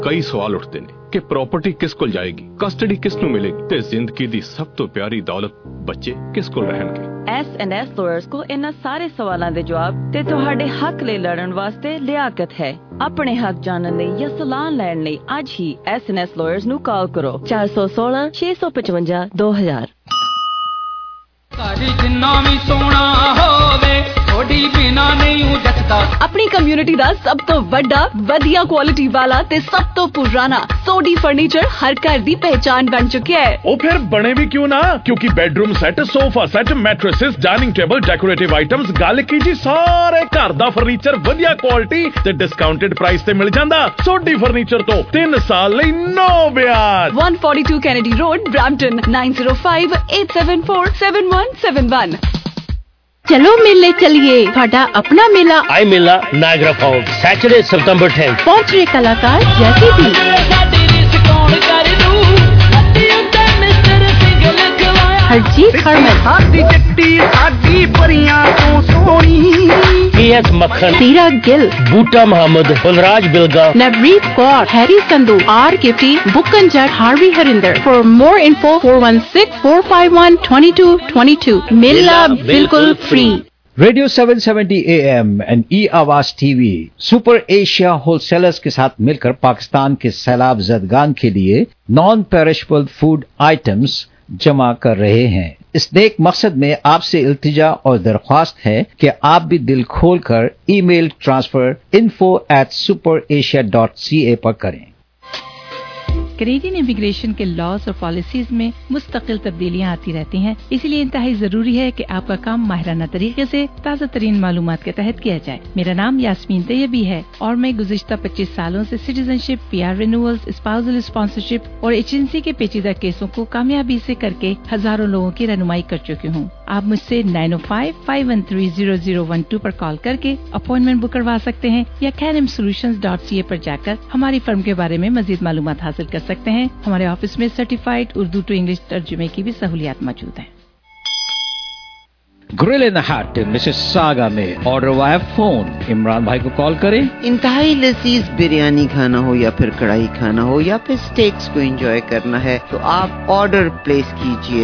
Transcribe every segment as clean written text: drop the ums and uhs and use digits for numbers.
ਕਈ ਸਵਾਲ ਉੱਠਦੇ ਨੇ ਕਿ ਪ੍ਰਾਪਰਟੀ ਕਿਸ ਕੋਲ ਜਾਏਗੀ, ਕਸਟਡੀ ਕਿਸ ਨੂੰ ਮਿਲੇਗੀ ਤੇ ਜ਼ਿੰਦਗੀ ਦੀ ਸਭ ਤੋਂ ਪਿਆਰੀ ਦੌਲਤ ਬੱਚੇ ਕਿਸ ਕੋਲ ਰਹਿਣਗੇ। S&S Lawyers ਕੋਲ ਇਹਨਾਂ ਸਾਰੇ ਸਵਾਲਾਂ ਦੇ ਜਵਾਬ ਤੇ ਤੁਹਾਡੇ ਹੱਕ ਲਈ ਲੜਨ ਵਾਸਤੇ ਲਿਆਕਤ ਹੈ। ਆਪਣੇ ਹੱਕ ਜਾਣਨ ਲਈ ਜਾਂ ਸਲਾਹ ਲੈਣ ਲਈ ਅੱਜ ਹੀ S&S Lawyers ਨੂੰ ਕਾਲ ਕਰੋ 416 655 2000। ਜਿੰਨਾ ਵੀ ਸੋਹਣਾ ਹੋਵੇ ਥੋੜੀ ਬਿਨਾ ਨਹੀਂ ਜੱਟਦਾ। ਆਪਣੀ ਕਮਿਊਨਿਟੀ ਦਾ ਸਭ ਤੋਂ ਵੱਡਾ ਵਧੀਆ ਕੁਆਲਿਟੀ ਵਾਲਾ ਤੇ ਸਭ ਤੋਂ ਪੁਰਾਣਾ ਸੋਡੀ ਫਰਨੀਚਰ ਹਰ ਘਰ ਦੀ ਪਹਿਚਾਨ ਬਣ ਚੁੱਕਿਆ ਹੈ। ਉਹ ਫਿਰ ਬਣੇ ਵੀ ਕਿਉਂ ਨਾ, ਕਿਉਂਕਿ bedroom set, sofa set, mattresses, dining table, decorative items, ਗੱਲ ਕੀ ਜੀ ਸਾਰੇ ਘਰ ਦਾ ਫਰਨੀਚਰ ਵਧੀਆ ਕੁਆਲਿਟੀ ਤੇ ਡਿਸਕਾਊਂਟਡ ਪ੍ਰਾਈਸ ਤੇ ਮਿਲ ਜਾਂਦਾ। ਸੋਡੀ ਫਰਨੀਚਰ ਤੋਂ 3 ਸਾਲ ਲਈ ਨੋ ਵਿਆਜ। 142 ਕੈਨੇਡੀ ਰੋਡ, ਬ੍ਰੈਂਪਟਨ 9058747171। चलो मेले चलिए, ਤੁਹਾਡਾ अपना मेला आई मेला नायग्रा फॉल्स सैटरडे सितंबर 10। पहुंच रहे कलाकार जैसे भी Harjeet PS Makhan, Seera Gill, Boota Mohammad, Balraj Bilga, Navreet Kaur, Harry Sandhu, R Gifty, Bukkan Jatt, Harvey Harinder. For more info 416-451-2222। मेला बिल्कुल free. Radio 770 AM and E Awaaz TV super Asia wholesalers के साथ मिलकर पाकिस्तान के सैलाब ज़दगान के लिए नॉन पेरिशेबल फूड आइटम्स जमा कर रहे हैं। इस नेक मकसद में आपसे इल्तिजा और दरख्वास्त है कि आप भी दिल खोलकर ईमेल ट्रांसफर info@superasia.ca पर करें। कैनेडियन इमिग्रेशन के लॉज और पॉलिसीज में मुस्तकिल तब्दीलियाँ आती रहती हैं, इसलिए इंतहाई जरूरी है कि आपका काम माहिराना तरीके से ताज़ा तरीन मालूमात के तहत किया जाए। मेरा नाम यास्मीन तैयबी है और मैं गुज़िश्ता 25 सालों से citizenship, PR renewals, spousal sponsorship और एजेंसी के पेचीदा केसों को कामयाबी से करके हजारों लोगों की रहनुमाई कर चुकी हूँ। आप मुझसे 905-513-0012 पर कॉल करके अपॉइंटमेंट बुक करवा सकते हैं या canimsolutions.ca पर जाकर हमारी फर्म के बारे में मजीद मालूमात हासिल कर सकते हैं। हमारे ऑफिस में सर्टिफाइड उर्दू टू इंग्लिश तर्जुमे की भी सहूलियात मौजूद हैं। Grill in the Hut Mississauga में ऑर्डर वाया फोन। इमरान भाई को कॉल करें। इंतहाई लजीज बिरयानी खाना हो या फिर कढ़ाई खाना हो या फिर स्टेक्स को एंजॉय करना है तो आप ऑर्डर प्लेस कीजिए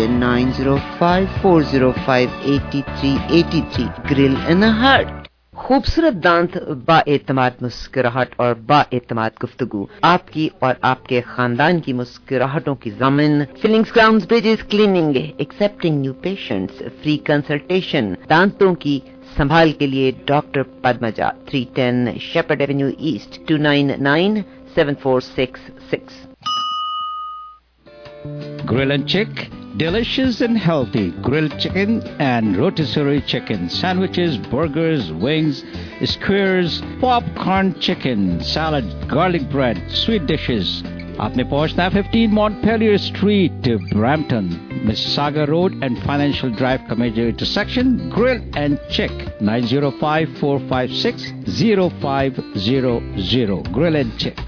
905-405-8383। ग्रिल इन द हट। खूबसूरत दांत, बाएतमाद मुस्कुराहट और बाएतमाद गुफ्तगू, आपकी और आपके खानदान की मुस्कुराहटों की ज़मीन। Fillings, crowns, bridges, cleaning, accepting new patients, free consultation. दांतों की संभाल के लिए doctor Padmaja, 310 Sheppard Avenue East, 29974666। Grill and Chick, delicious and healthy grilled chicken and rotisserie chicken, sandwiches, burgers, wings, skewers, popcorn chicken, salad, garlic bread, sweet dishes. आपने पहुंचना है 15 Montpelier Street, Brampton, Mississauga Road and Financial Drive का major intersection. Grill and Chick, 905-456-0500. Grill and Chick.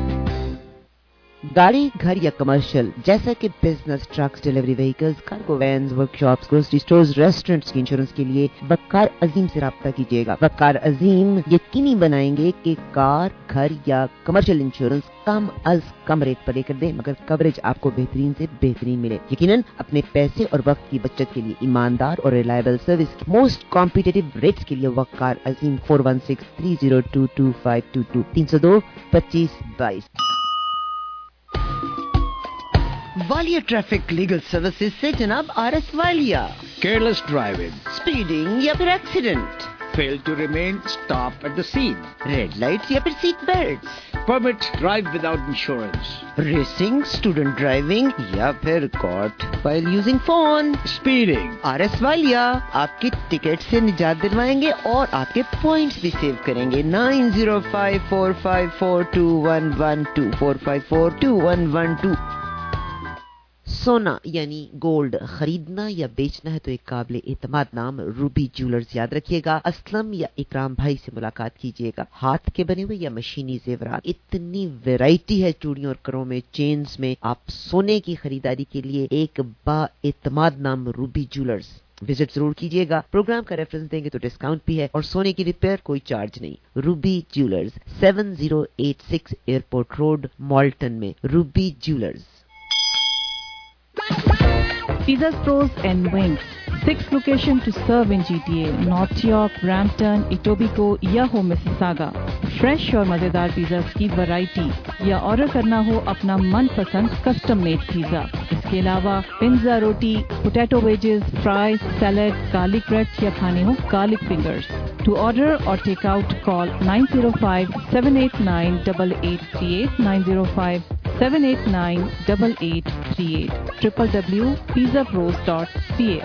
गाड़ी, घर या commercial जैसा कि business, trucks, delivery vehicles, cargo vans, workshops, grocery stores, restaurants की इंश्योरेंस के लिए वक्कार अजीम से राब्ता कीजिएगा। वक्कार अजीम यकीनी बनाएंगे कि कार, घर या कमर्शियल इंश्योरेंस कम अज कम रेट पर लेकर दें मगर कवरेज आपको बेहतरीन से बेहतरीन मिले। यकीनन अपने पैसे और वक्त की बचत के लिए ईमानदार और रिलायबल सर्विस की मोस्ट कॉम्पिटिटिव रेट्स के लिए Waqar Azeem 416-302-2522 302-2522। Walia traffic legal services से जनाब RS Walia. Careless driving, speeding या फिर accident, fail to remain, stop at the scene, red lights या फिर seat belts, permit drive without insurance, racing, student driving या फिर caught while using phone, speeding। RS Walia आपकी ticket से निजात दिलवाएंगे और आपके पॉइंट्स भी सेव करेंगे। 905-454-2112 454-2112। सोना यानी गोल्ड खरीदना या बेचना है तो एक काबिल एतमाद नाम रूबी ज्वेलर्स याद रखिएगा। असलम या इकराम भाई से मुलाकात कीजिएगा। हाथ के बने हुए या मशीनी जेवरात, इतनी वैरायटी है चूड़ियों और करों में, चेन्स में। आप सोने की खरीदारी के लिए एक बा एतमाद नाम रूबी ज्वेलर्स विजिट जरूर कीजिएगा। प्रोग्राम का रेफरेंस देंगे तो डिस्काउंट भी है और सोने की रिपेयर कोई चार्ज नहीं। Ruby Jewellers 7086 Airport Road Malton में। Ruby Jewellers. Pizzas Pros and Wings. 6 locations to serve in GTA, North York, Brampton, Etobicoke या हो Mississauga. फ्रेश और मजेदार पिज़्ज़ास की वैरायटी या ऑर्डर करना हो अपना मनपसंद कस्टम मेड पिज़्ज़ा। इसके अलावा पिज़्ज़ा रोटी, potato wedges, fries, salad, garlic bread या खाने हो garlic fingers. To order or take out, call 905-789-8838, 905-789-8838, www.pizzapros.ca।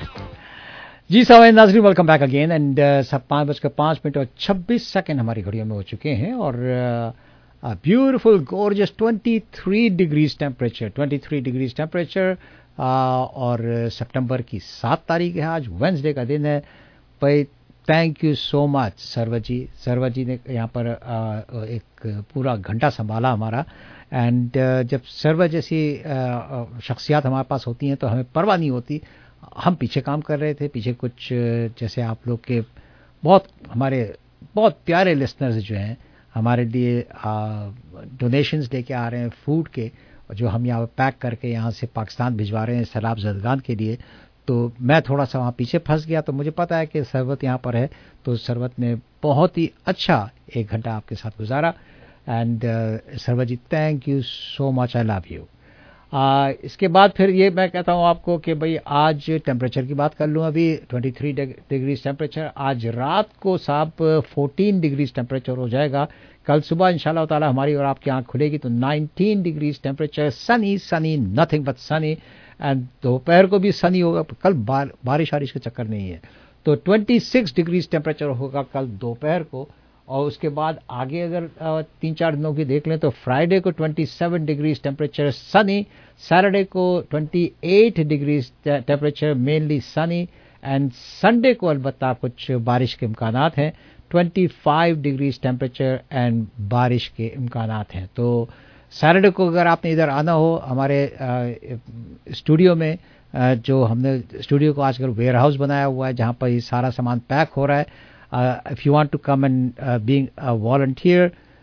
जी सावन नाज़रीन, वेलकम बैक अगेन एंड सब 5:05 और 26 हमारी घड़ियों में हो चुके हैं और ब्यूटीफुल गॉर्जियस 23 डिग्रीज टेम्परेचर और सितंबर की 7 तारीख है। आज वेंसडे का दिन है। भाई thank you so much Sarwat ji ने यहाँ पर एक पूरा घंटा संभाला हमारा। एंड जब सरवत जैसी शख्सियात हमारे पास होती हैं तो हमें परवाह नहीं होती। हम पीछे काम कर रहे थे, पीछे कुछ जैसे आप लोग के हमारे बहुत प्यारे लिसनर्स जो हैं हमारे लिए डोनेशंस लेके आ रहे हैं फूड के, जो हम यहाँ पैक करके यहाँ से पाकिस्तान भिजवा रहे हैं सैलाब ज़दगान के लिए। तो मैं थोड़ा सा वहाँ पीछे फंस गया, तो मुझे पता है कि सरवत यहाँ पर है, तो सरवत ने बहुत ही अच्छा 1 घंटा आपके साथ गुजारा। And Sarwat ji thank you so much, I love you. इसके बाद फिर ये मैं कहता हूँ आपको कि भाई आज टेम्परेचर की बात कर लूँ। अभी 23 डिग्रीज टेम्परेचर, आज रात को साहब 14 डिग्रीज टेम्परेचर हो जाएगा। कल सुबह इंशाल्लाह ताला हमारी और आपकी आंख खुलेगी तो 19 degrees temperature, sunny nothing but sunny. And दोपहर को भी सनी होगा, कल बारिश के चक्कर नहीं है। तो 26 डिग्रीज टेम्परेचर होगा कल दोपहर को। और उसके बाद आगे अगर 3-4 दिनों की देख लें तो फ्राइडे को 27 डिग्रीज टेम्परेचर सनी, सैटरडे को 28 degrees temperature mainly sunny, and Sunday को अलबत्ता कुछ बारिश के इम्कानात हैं, 25 डिग्रीज टेम्परेचर एंड बारिश के इम्कानात हैं। तो सैटरडे को अगर आपने इधर आना हो हमारे स्टूडियो में, जो हमने स्टूडियो को आजकल वेयर हाउस बनाया हुआ है जहाँ पर ये सारा सामान पैक हो रहा है, if you want to come and being a volunteer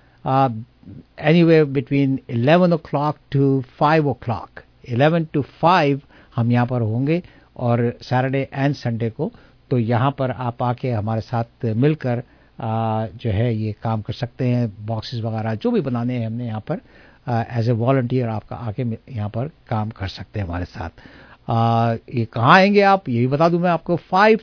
anywhere between 11 o'clock to 5 o'clock, 11 to 5 हम यहाँ पर होंगे और सैटरडे एंड संडे को। तो यहाँ पर आप आके हमारे साथ मिलकर जो है ये काम कर सकते हैं। बॉक्सेस वगैरह जो भी बनाने हैं हमने यहाँ पर एज ए वॉलंटियर आपका आके यहाँ पर काम कर सकते हैं हमारे साथ। ये कहाँ आएंगे आप, यही बता दूं मैं आपको,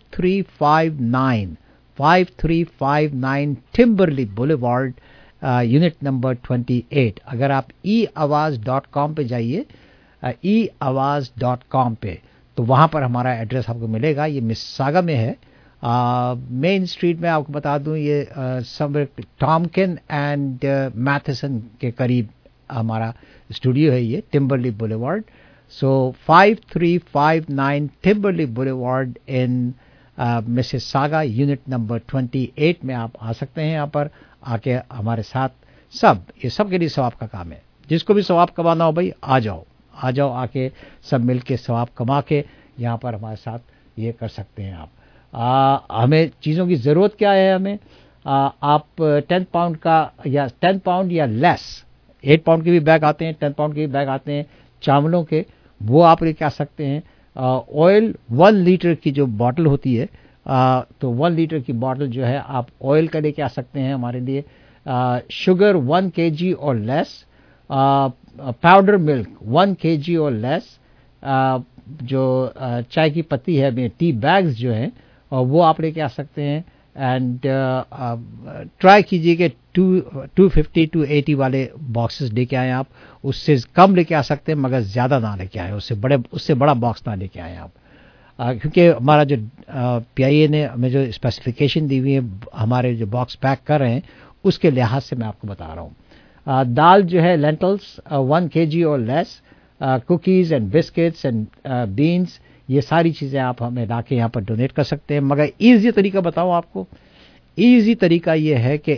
5359 टिम्बरली बुलेवार्ड, यूनिट नंबर 28। अगर आप eawaz.com पे जाइए, eawaz.com पे, तो वहाँ पर हमारा एड्रेस आपको मिलेगा। ये मिसिसागा में है, मेन स्ट्रीट में। आपको बता दूं ये सब टॉमकिन एंड मैथिसन के करीब हमारा स्टूडियो है, ये Timberlea Boulevard. So 5359 Timberlea Boulevard in Mississauga, unit number 28 में आप आ सकते हैं। यहाँ पर आके हमारे साथ ये सब के लिए सवाब का काम है। जिसको भी सवाब कमाना हो भाई आ जाओ आके सब मिल के सवाब कमा के यहाँ पर हमारे साथ ये कर सकते हैं आप। हमें चीज़ों की ज़रूरत क्या है, हमें आप 10 पाउंड का या 10 पाउंड या लेस, 8 पाउंड के भी बैग आते हैं, 10 पाउंड के भी बैग आते हैं चावलों के, वो आप लेके आ सकते हैं। ऑयल 1 लीटर की जो बॉटल होती है, तो 1 लीटर की बॉटल जो है आप ऑयल का लेके आ सकते हैं हमारे लिए। शुगर 1 kg और लेस, पाउडर मिल्क 1 kg और लेस, जो चाय की पत्ती है, टी बैग्स जो हैं वो आप लेके आ सकते हैं। एंड ट्राई कीजिए कि 250 to 80 वाले बॉक्सेस लेके आए आप। उससे कम लेके आ सकते हैं मगर ज़्यादा ना लेके आए, उससे बड़ा बॉक्स ना लेके आए आप। क्योंकि हमारा जो PIA ने हमें जो स्पेसिफिकेशन दी हुई है हमारे जो बॉक्स पैक कर रहे हैं उसके लिहाज से मैं आपको बता रहा हूँ। दाल जो है लेंटल्स 1 kg और less, cookies and biscuits and beans, ये सारी चीज़ें आप हमें ला के यहाँ पर डोनेट कर सकते हैं। मगर ईजी तरीका बताऊँ आपको, ईजी तरीका ये है कि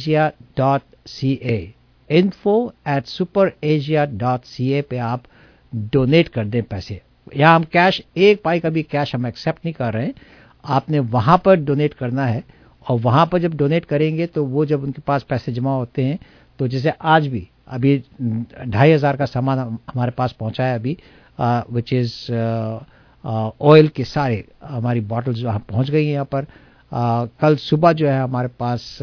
info@superasia.ca, info@superasia.ca पे आप डोनेट कर दें पैसे। यहाँ हम कैश, एक पाई का भी कैश हम एक्सेप्ट नहीं कर रहे हैं, आपने वहाँ पर डोनेट करना है, और वहाँ पर जब डोनेट करेंगे तो वो जब उनके पास पैसे जमा होते हैं, तो जैसे आज भी अभी 2,500 का सामान हमारे पास पहुँचा है अभी, विच इज़ ऑयल के सारे हमारी बॉटल्स जो पहुँच गई हैं यहाँ पर। कल सुबह जो है हमारे पास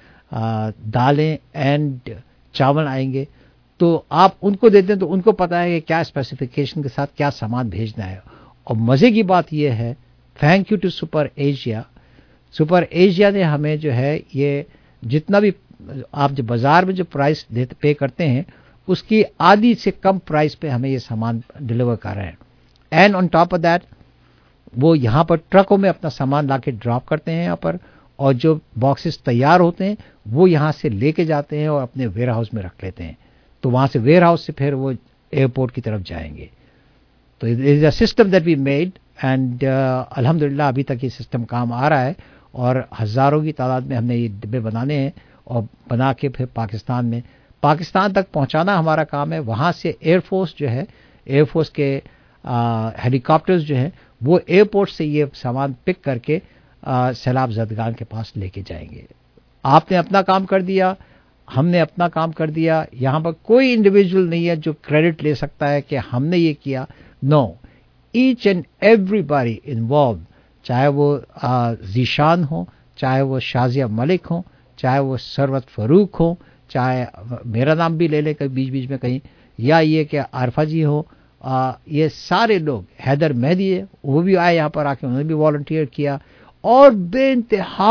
दालें एंड चावल आएंगे, तो आप उनको देते हैं तो उनको पता है कि क्या स्पेसिफिकेशन के साथ क्या सामान भेजना है। और मज़े की बात यह है, thank you to Super Asia, Super Asia ने हमें जो है ये जितना भी आप जो बाज़ार में जो प्राइस पे करते हैं उसकी आधी से कम प्राइस पे हमें ये सामान डिलीवर कर रहे हैं। And on top of that वो यहाँ पर ट्रकों में अपना सामान लाके ड्रॉप करते हैं यहाँ पर, और जो बॉक्सेस तैयार होते हैं वो यहाँ से लेके जाते हैं और अपने वेयर हाउस में रख लेते हैं, तो वहाँ से वेयर हाउस से फिर वो एयरपोर्ट की तरफ जाएंगे। तो it is a system that we made, and अल्हम्दुलिल्लाह अभी तक ये सिस्टम काम आ रहा है, और हज़ारों की तादाद में हमने ये डिब्बे बनाने हैं और बना के फिर पाकिस्तान तक पहुँचाना हमारा काम है। वहाँ से एयरफोर्स जो है, एयरफोर्स के हेलीकॉप्टर्स जो हैं वो एयरपोर्ट से ये सामान पिक करके सैलाब ज़दगान के पास लेके जाएंगे। आपने अपना काम कर दिया, हमने अपना काम कर दिया। यहाँ पर कोई इंडिविजुअल नहीं है जो क्रेडिट ले सकता है कि हमने ये किया। No, each and everybody involve, चाहे वो जीशान हो, चाहे वो शाजिया मलिक हो, चाहे वो सरवत फरूक हो, चाहे मेरा नाम भी ले ले कहीं बीच बीच में कहीं, या ये कि आरफा जी हो, ये सारे लोग, हैदर मेहदी है वो भी आए यहाँ पर आके, उन्होंने भी वॉलंटियर किया, और बेइंतहा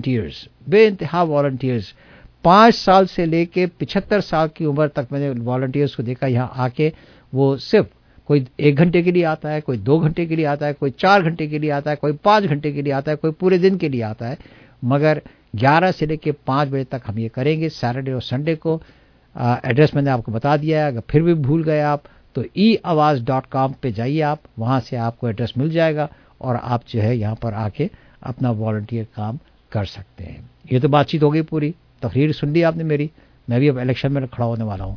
वॉलंटियर्स 5 साल से लेके 75 साल की उम्र तक मैंने वॉलंटियर्स को देखा यहाँ आके। वो सिर्फ कोई 1 घंटे के लिए आता है, कोई 2 घंटे के लिए आता है, कोई 4 घंटे के लिए आता है, कोई 5 घंटे के लिए आता है, कोई पूरे दिन के लिए आता है, मगर 11 से लेके 5 बजे तक हम ये करेंगे सैटरडे और संडे को। एड्रेस मैंने आपको बता दिया है, अगर फिर भी भूल गए आप तो eawaz.com पे जाइए, आप वहाँ से आपको एड्रेस मिल जाएगा और आप जो है यहाँ पर आके अपना वॉलंटियर काम कर सकते हैं। ये तो बातचीत हो गई पूरी, तकरीर सुन ली आपने मेरी, मैं भी अब इलेक्शन में खड़ा होने वाला हूँ।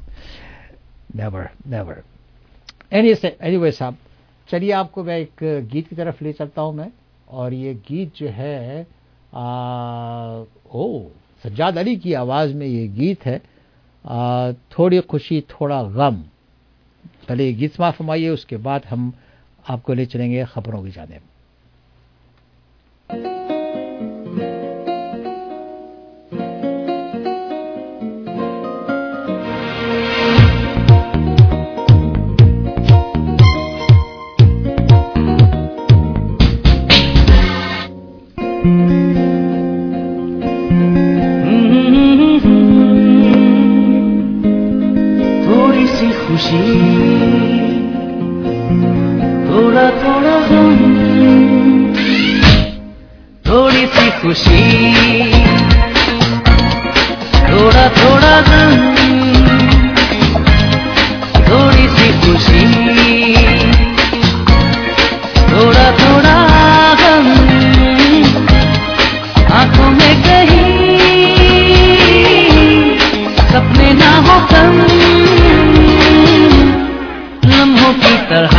नेवर एनीवे साहब, चलिए आपको मैं एक गीत की तरफ ले चलता हूँ मैं, और ये गीत जो है सज्जाद अली की आवाज़ में ये गीत है, थोड़ी खुशी थोड़ा गम। पहले ये गीत समाप्त फरमाइए, उसके बाद हम आपको ले चलेंगे खबरों की जानिब। थोड़ी सी खुशी थोड़ा थोड़ा गम, थोड़ी सी खुशी थोड़ा थोड़ा गम, थोड़ी सी खुशी थोड़ा थोड़ा गम, आंखों में कहीं सपने ना हो कम, लम्हों की तरह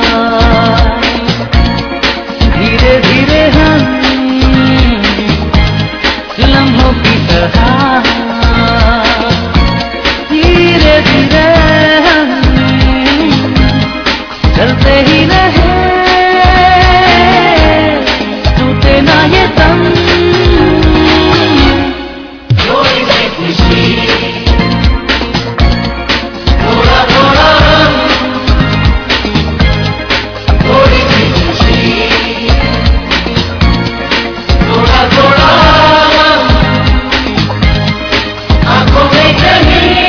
धीरे धीरे हम, लम्हों की तरह धीरे धीरे हम चलते ही रहे, टूटे ना ये दम, थोड़ी सी खुशी थोड़ा थोड़ा गम, थोड़ी सी खुशी थोड़ा थोड़ा गम, आंखों में कहीं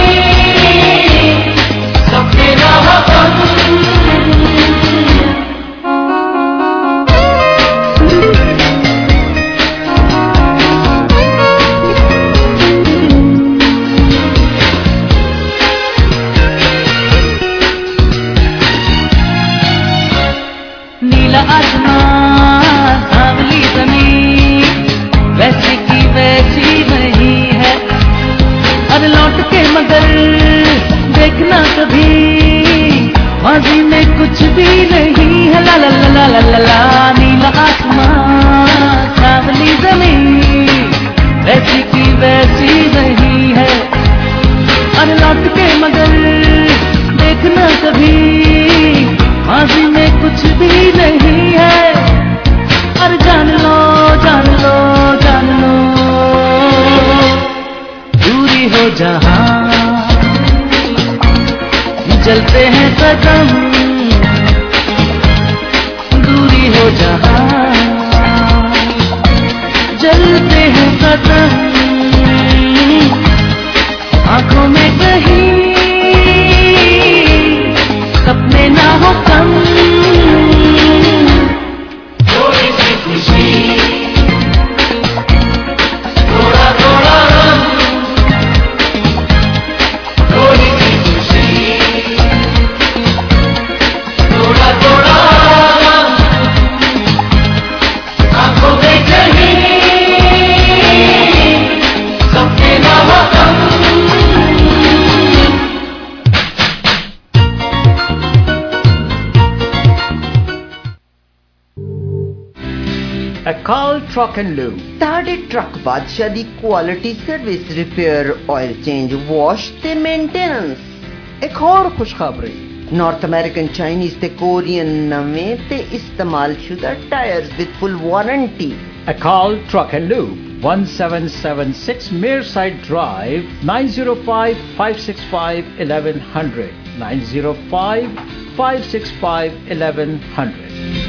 सपने ना हो कम। नीला आसमान सांवली ज़मीन वैसी की वैसी नहीं है, अब लौट के मगर देखना कभी माजी में कुछ भी नहीं है, ला ला ला ला ला ला, नीला आसमां सांवली जमीन वैसी की वैसी नहीं है। अरे लौट के मगर देखना कभी, माजी में कुछ भी नहीं है। अरे जान लो जान लो जान लो, दूरी हो जहां जलते हैं कदम, दूरी हो जहां जलते हैं कदम। आंखों में कहीं सपने ना हो कम, थोड़ी सी खुशी थोड़ा थोड़ा गम, थोड़ी सी खुशी थोड़ा थोड़ा गम। आंखों में कहीं सपने ना हो कम। Call Truck and Lube. ਤੁਹਾਡੇ ਟਰੱਕ ਬਾਦਸ਼ਾਹ ਦੀ quality service, repair, oil change, wash ਤੇ ਮੇਨਟੇਨੈਂਸ। ਇੱਕ ਹੋਰ ਖੁਸ਼ਖਬਰੀ, ਨਾਰਥ ਅਮਰੀਕਨ, ਚਾਈਨੀਜ਼ ਤੇ ਕੋਰੀਅਨ ਨਵੇਂ ਤੇ ਇਸਤੇਮਾਲਸ਼ੁਦਾ tyres with full warranty. Call Truck and Lube, 1776 Mearside Drive, 905-565-1100, 905-565-1100.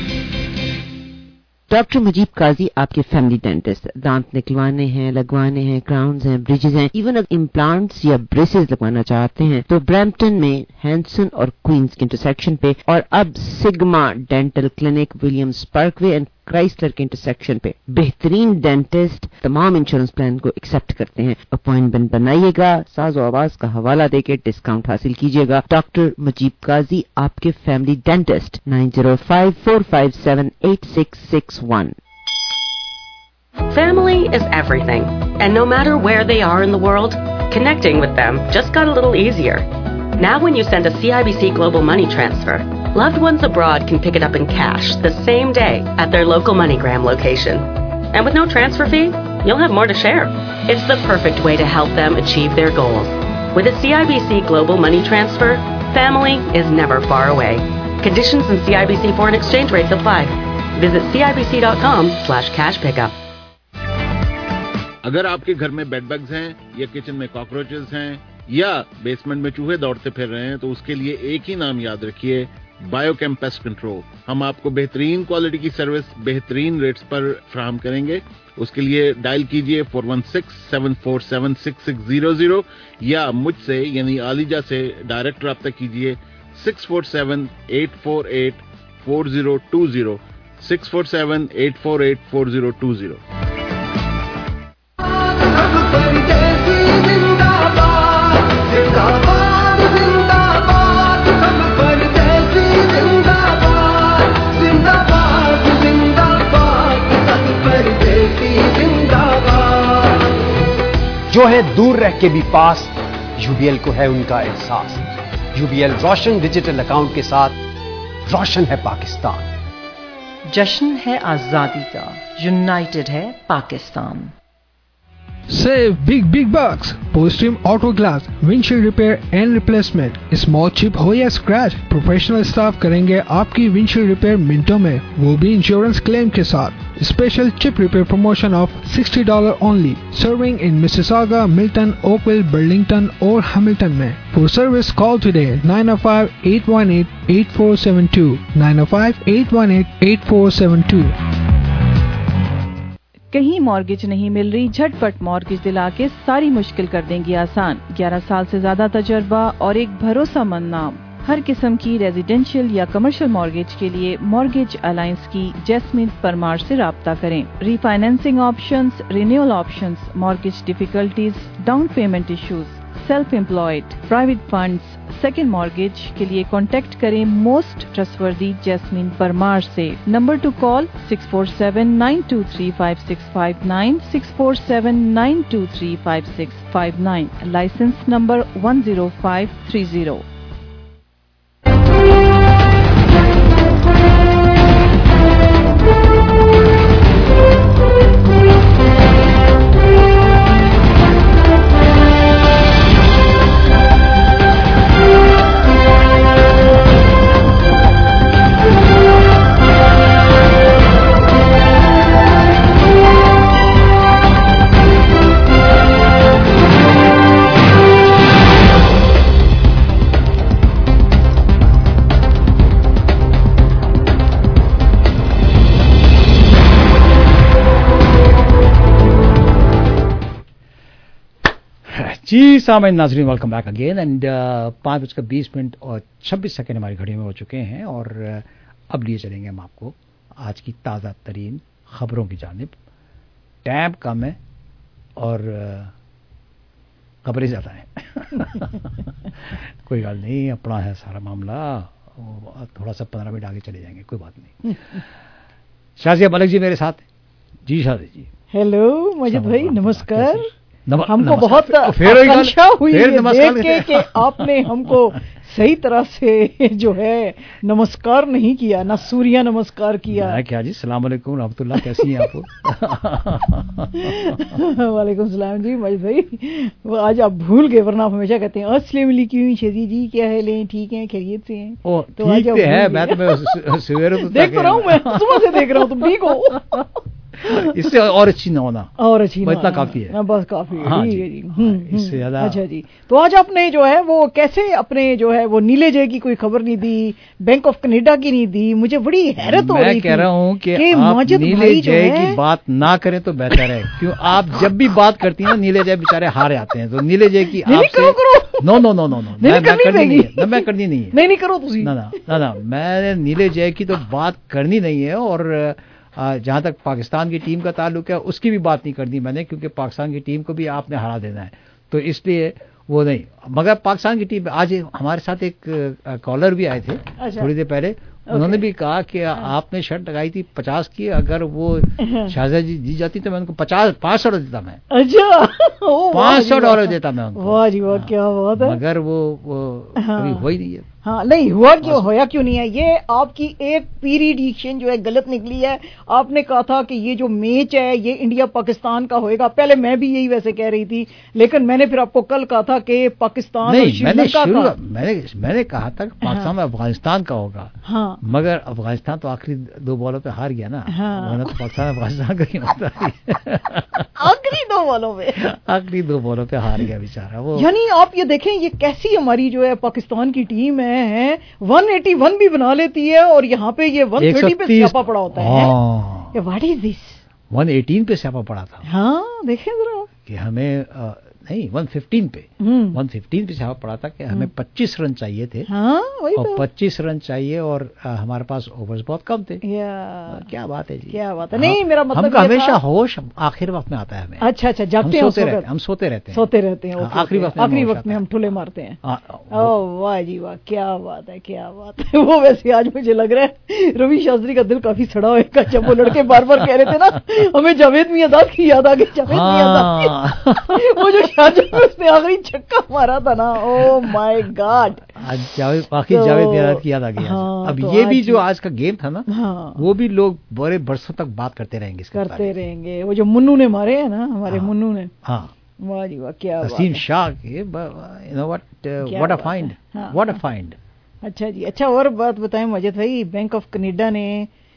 Doctor Mujeeb Qazi आपके फैमिली डेंटिस्ट, दांत निकलवाने हैं, लगवाने हैं, क्राउन्स हैं, ब्रिजेस हैं, इवन अगर इम्प्लांट्स या ब्रेसेस लगवाना चाहते हैं तो ब्रैम्पटन में हैंसन और क्वींस के इंटरसेक्शन पे, और अब Sigma Dental Clinic Williams Parkway and Chrysler के इंटरसेक्शन पे बेहतरीन डेंटिस्ट तमाम इंश्योरेंस प्लान को एक्सेप्ट करते हैं। अपॉइंटमेंट बनाइएगा, साज़ो आवाज का हवाला देके डिस्काउंट हासिल कीजिएगा। डॉक्टर मजीब काजी आपके family dentist, 905-457-8661। Family is everything, and no matter where they are in the world, connecting with them just got a little easier. Now when you send a CIBC Global Money Transfer, loved ones abroad can pick it up in cash the same day at their local MoneyGram location. And with no transfer fee, you'll have more to share. It's the perfect way to help them achieve their goals. With a CIBC Global Money Transfer, family is never far away. Conditions and CIBC foreign exchange rates apply. Visit CIBC.com/cash pickup. अगर आपके घर में bed bugs हैं या kitchen में cockroaches हैं या basement में चूहे दौड़ते फिर रहे हैं तो उसके लिए एक ही नाम याद रखिए, बायोकेम पेस्ट कंट्रोल। हम आपको बेहतरीन क्वालिटी की सर्विस बेहतरीन रेट्स पर फराहम करेंगे। उसके लिए डायल कीजिए 416-747-6600 या मुझसे यानी आलिजा से डायरेक्ट रब्ता कीजिए 647-848-4020, 647-848-4020। जो है दूर रह के भी पास, यूबीएल को है उनका एहसास। यूबीएल रोशन डिजिटल अकाउंट के साथ रोशन है पाकिस्तान। जश्न है आजादी का, यूनाइटेड है Pakistan. Save big bucks. Postream Auto Glass, windshield repair and replacement. Small chip हो या स्क्रैच, प्रोफेशनल स्टाफ करेंगे आपकी विंडशील्ड रिपेयर मिनटों में, वो भी इंश्योरेंस क्लेम के साथ। Special chip repair promotion of $60 only, serving in Mississauga, Milton, Oakville, Burlington और हैमिल्टन में। For service call today 905-818-8472, 905-818-8472। कहीं मॉर्गेज नहीं मिल रही, झटपट मॉर्गेज दिला के सारी मुश्किल कर देंगी आसान। 11 साल से ज्यादा तजर्बा और एक भरोसामंद नाम। हर किस्म की रेजिडेंशियल या कमर्शियल मॉर्गेज के लिए मॉर्गेज अलायंस की जैस्मिन परमार से राब्ता करें। Refinancing options, renewal options, mortgage difficulties, down payment issues, self employed, private funds, second mortgage के लिए कॉन्टेक्ट करें मोस्ट ट्रस्टवर्दी जैस्मिन परमार से। Number to call 647-923-5659, 647-923-5659, licence number 10530। जी सामईन नाज़रीन, वेलकम बैक अगेन एंड 5:20 और 26 सेकंड हमारी घड़ी में हो चुके हैं और अब लिए चलेंगे हम आपको आज की ताज़ा तरीन खबरों की जानिब। टाइम कम है और खबरें ज़्यादा हैं। कोई गल नहीं, अपना है सारा मामला, थोड़ा सा 15 मिनट आगे चले जाएंगे, कोई बात नहीं। शाजिया मलिक जी मेरे साथ। जी शाजिया जी। हेलो मजिद भाई, नमस्कार। हमको नमस्कार। बहुत आकांक्षा हुई है देख के आपने हमको सही तरह से जो है नमस्कार नहीं किया, ना सूर्य नमस्कार किया। क्या जी, सलाम अलैकुम रहमतुल्लाह, कैसी हैं आप? वालेकुम सलाम जी मजिद भाई, वो आज आप भूल गए, वरना आप हमेशा कहते हैं अस्सलाम वालेकुम शजी जी, क्या है, ले ठीक हैं, खैरियत से हैं? ओ तो ठीक है, मैं सवेरे देख तो रहा हूँ, मैं सुबह से देख रहा हूँ, तुम ठीक हो? इससे और अच्छी ना होना, और अच्छी ना, इतना काफी है, बस काफी है। हाँ जी, इससे ज्यादा। अच्छा जी, तो आज आपने जो है वो कैसे अपने जो है वो नीले जय की कोई खबर नहीं दी, बैंक ऑफ कनाडा की नहीं दी, मुझे बड़ी हैरत हो रही थी। मैं कह रहा हूँ कि आप नीले जय की बात ना करें तो बेहतर है, क्यों आप जब भी बात करती हैं ना नीले जय बेचारे हार जाते हैं, तो नीले जय की आपसे no no no no no मैं करनी नहीं है, मैं करनी नहीं है, नहीं करो तुसी, ना मैं नीले जय की तो बात करनी नहीं है। और जहां तक पाकिस्तान की टीम का ताल्लुक है उसकी भी बात नहीं करनी मैंने, क्योंकि पाकिस्तान की टीम को भी आपने हरा देना है, तो इसलिए वो नहीं। मगर पाकिस्तान की टीम, आज हमारे साथ एक कॉलर भी आए थे थोड़ी देर पहले, उन्होंने भी कहा कि आपने शर्ट लगाई थी 50 की, अगर वो शाहजा जी जीत जाती तो मैं उनको $500 देता, मैं $500 देता मैं उनको। वाह जी वाह, क्या बात है। मगर वो कभी हो ही नहीं है। हाँ नहीं हुआ, क्यों होया क्यों नहीं है, ये आपकी एक पीरियडिक्शन जो है गलत निकली है। आपने कहा था कि ये जो मैच है ये इंडिया पाकिस्तान का होएगा, पहले मैं भी यही वैसे कह रही थी, लेकिन मैंने फिर आपको कल कहा था कि पाकिस्तान नहीं, मैंने कहा था कि पाकिस्तान अफगानिस्तान का होगा। हाँ, मगर अफगानिस्तान तो आखिरी 2 बॉलों पे हार गया ना। हाँ, तो पाकिस्तान अफगानिस्तान का ही होता है। आखिरी 2 बॉलों पे, आखिरी 2 बॉलों पे हार गया बेचारा वो। यानी आप ये देखें ये कैसी हमारी जो है पाकिस्तान की टीम है 181 भी बना लेती है और यहाँ पे ये 130 पे स्यापा पड़ा होता है। What is this? 118 पे स्यापा पड़ा था। हाँ देखें जरा कि हमें नहीं 115 पे 115 पे स्यापा पड़ा था कि हमें 25 रन चाहिए थे। हाँ, वही और तो। 25 रन चाहिए और हमारे पास ओवर्स बहुत कम थे। क्या बात है जी, क्या बात है। नहीं मेरा मतलब हमका हमेशा होश आखिर वक्त में आता है हमें। अच्छा जागते हैं, हम सोते रहते हैं आखिरी वक्त में हम ठुले मारते हैं। ओह वाह जी वाह, क्या बात है, क्या बात है। वो वैसे आज मुझे लग रहा है रवि शास्त्री का दिल काफी सड़ा होगा, जब वो लड़के बार बार कह रहे थे ना हमें जावेद मियाँदाद की याद आ गई, जावेद मियाँदाद वो जो उसने आखिरी छक्का मारा था ना, oh my God, Javed Miandad की याद आ गई। अब ये भी जो आज का गेम था ना, वो भी लोग बड़े बरसों तक बात करते रहेंगे, वो जो मुन्नू ने मारे है ना, हमारे मुन्नू ने। हाँ वाह जी वाह, क्या वसीम शाह के, व्हाट अ फाइंड। अच्छा जी, अच्छा और बात बताएं मजिद भाई, बैंक ऑफ कनाडा ने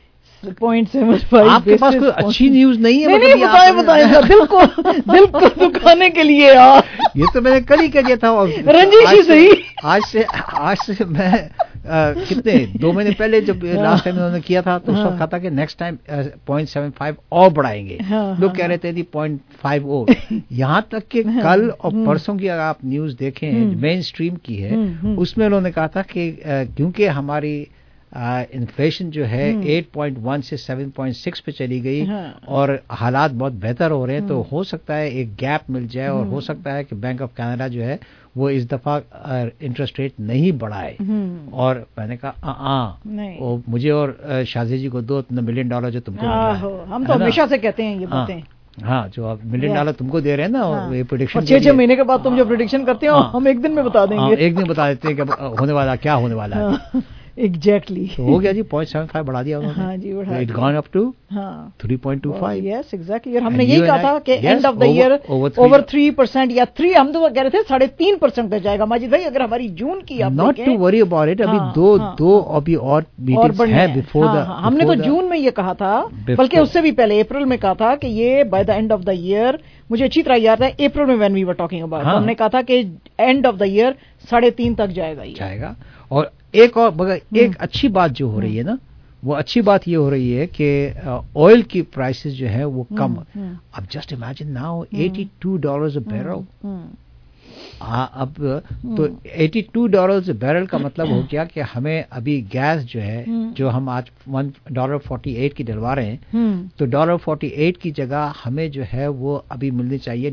0.75 आपके पास कोई अच्छी न्यूज नहीं है? नहीं बताएं दिल को दुखाने के लिए यार। ये तो मैंने कल ही कह दिया था। रंजीश ही सही, आज से मैं कितने 2 महीने पहले जब लास्ट टाइम उन्होंने किया था तो उसका कहा था कि नेक्स्ट टाइम 0.75 और बढ़ाएंगे। लोग कह रहे थे 0.50। यहाँ तक कि कल और परसों की अगर आप न्यूज देखें मेन स्ट्रीम की है, उसमें उन्होंने कहा था कि क्योंकि हमारी इन्फ्लेशन जो है 8.1 से 7.6 पे चली गई और हालात बहुत बेहतर हो रहे हैं, तो हो सकता है एक गैप मिल जाए और हो सकता है कि बैंक ऑफ कनाडा जो है वो इस दफा इंटरेस्ट रेट नहीं बढ़ाए। और मैंने कहा मुझे और शाजी जी को $2 मिलियन जो तुमको हम तो हमेशा से कहते हैं ये बातें। हाँ, जो आप $1 मिलियन तुमको दे रहे हैं ना, ये प्रेडिक्शन 6 महीने के बाद तुम जो प्रेडिक्शन करते हो हम एक दिन में बता देंगे। एक दिन बता देते हैं कि होने वाला क्या होने वाला है। एग्जैक्टली तो हो गया जी, 0.75 बढ़ा दिया उन्होंने। हाँ जी, बढ़ा it gone up to 3.25। Yes exactly. और हमने यही कहा था कि end of the year over 3% या 3, हम तो कह रहे थे 3.5% पे जाएगा। माजिद भाई अगर हमारी जून की आप not to worry about it, अभी दो अभी और मीटिंग्स हैं बिफोर द। हमने तो जून में ये कहा था, बल्कि उससे भी पहले अप्रैल में कहा था कि ये by the end of the year, मुझे अच्छी तरह याद है अप्रैल में when we were talking about, हमने कहा था कि एंड ऑफ द ईयर 3.5 तक जाएगा। और मगर एक अच्छी बात जो हो रही है ना, वो अच्छी बात ये हो रही है कि ऑयल की प्राइसेस जो है वो कम। अब just imagine now $82 a barrel. اب تو $82 بیرل کا مطلب ہو گیا کہ ہمیں ابھی گیس جو ہے جو ہم آج $1.48 کی ڈلوا رہے ہیں تو $1.48 کی جگہ ہمیں جو ہے وہ ابھی ملنی چاہیے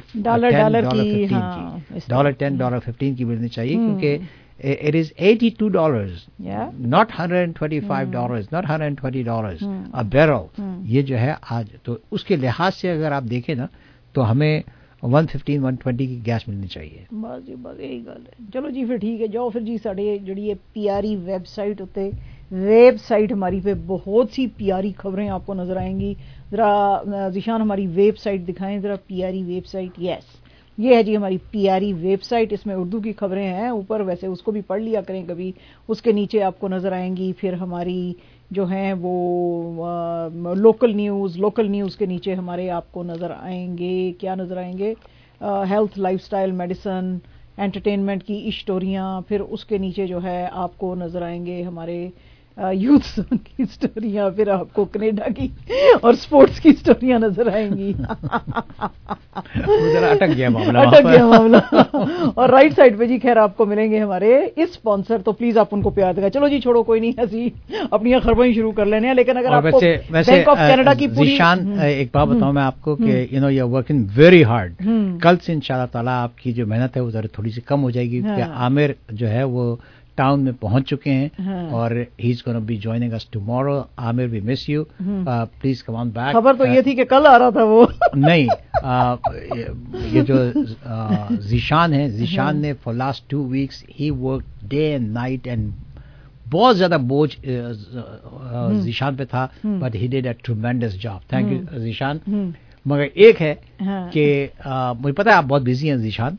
$10.15 کی ملنی چاہیے کیونکہ it is $82, not $125, not $120 a barrel. یہ جو ہے آج تو اس کے لحاظ سے اگر آپ دیکھیں نا تو ہمیں 115-120 کی گیس ملنی چاہیے. بس جی بس یہی گل ہے. چلو جی پھر ٹھیک ہے جاؤ پھر جی ساڈے جڑی پیاری ویب سائٹ ہوتے ویب سائٹ ہماری پہ بہت سی پیاری خبریں آپ کو نظر آئیں گی. ذرا ذیشان ہماری ویب سائٹ دکھائیں ذرا پیاری ویب سائٹ. یس یہ ہے جی ہماری پیاری ویب سائٹ. اس میں اردو کی خبریں ہیں اوپر ویسے اس کو بھی پڑھ لیا کریں کبھی. اس کے نیچے آپ کو نظر آئیں گی پھر ہماری جو ہیں وہ لوکل نیوز کے نیچے ہمارے آپ کو نظر آئیں گے. کیا نظر آئیں گے؟ Health, lifestyle, medicine, entertainment کی اسٹوریاں. پھر اس کے نیچے جو ہے آپ کو نظر آئیں گے ہمارے یوتھ زون کی اسٹوریاں. پھر آپ کو کینیڈا کی اور سپورٹس کی اسٹوریاں نظر آئیں گی. اٹک گیا معاملہ. اور رائٹ سائڈ پہ جی خیر آپ کو ملیں گے ہمارے اسپانسر. تو پلیز آپ ان کو پیار دیں. چلو جی چھوڑو کوئی نہیں ایسی اپنی خبریں شروع کر لینے ہیں. لیکن اگر آپ کو بینک آف کینیڈا کی پوری ایک بات بتاؤں میں آپ کو کہ you know you are working very hard. کل سے انشاءاللہ تعالیٰ آپ کی جو محنت ہے وہ ذرا تھوڑی سی کم ہو جائے گی کیونکہ عامر جو ہے وہ ٹاؤن میں پہنچ چکے ہیں اور he is gonna be joining us tomorrow. Aamir we miss you, please come on back. خبر تو یہ تھی کہ کل آ رہا تھا وہ. نہیں, یہ جو ذیشان ہے, ذیشان نے فار لاسٹ 2 weeks ہی work day and night and بہت زیادہ بوجھ ذیشان پہ تھا but he did a tremendous job. Thank you Zeeshan. مگر ایک ہے کہ مجھے پتا ہے آپ بہت بزی ہیں ذیشان.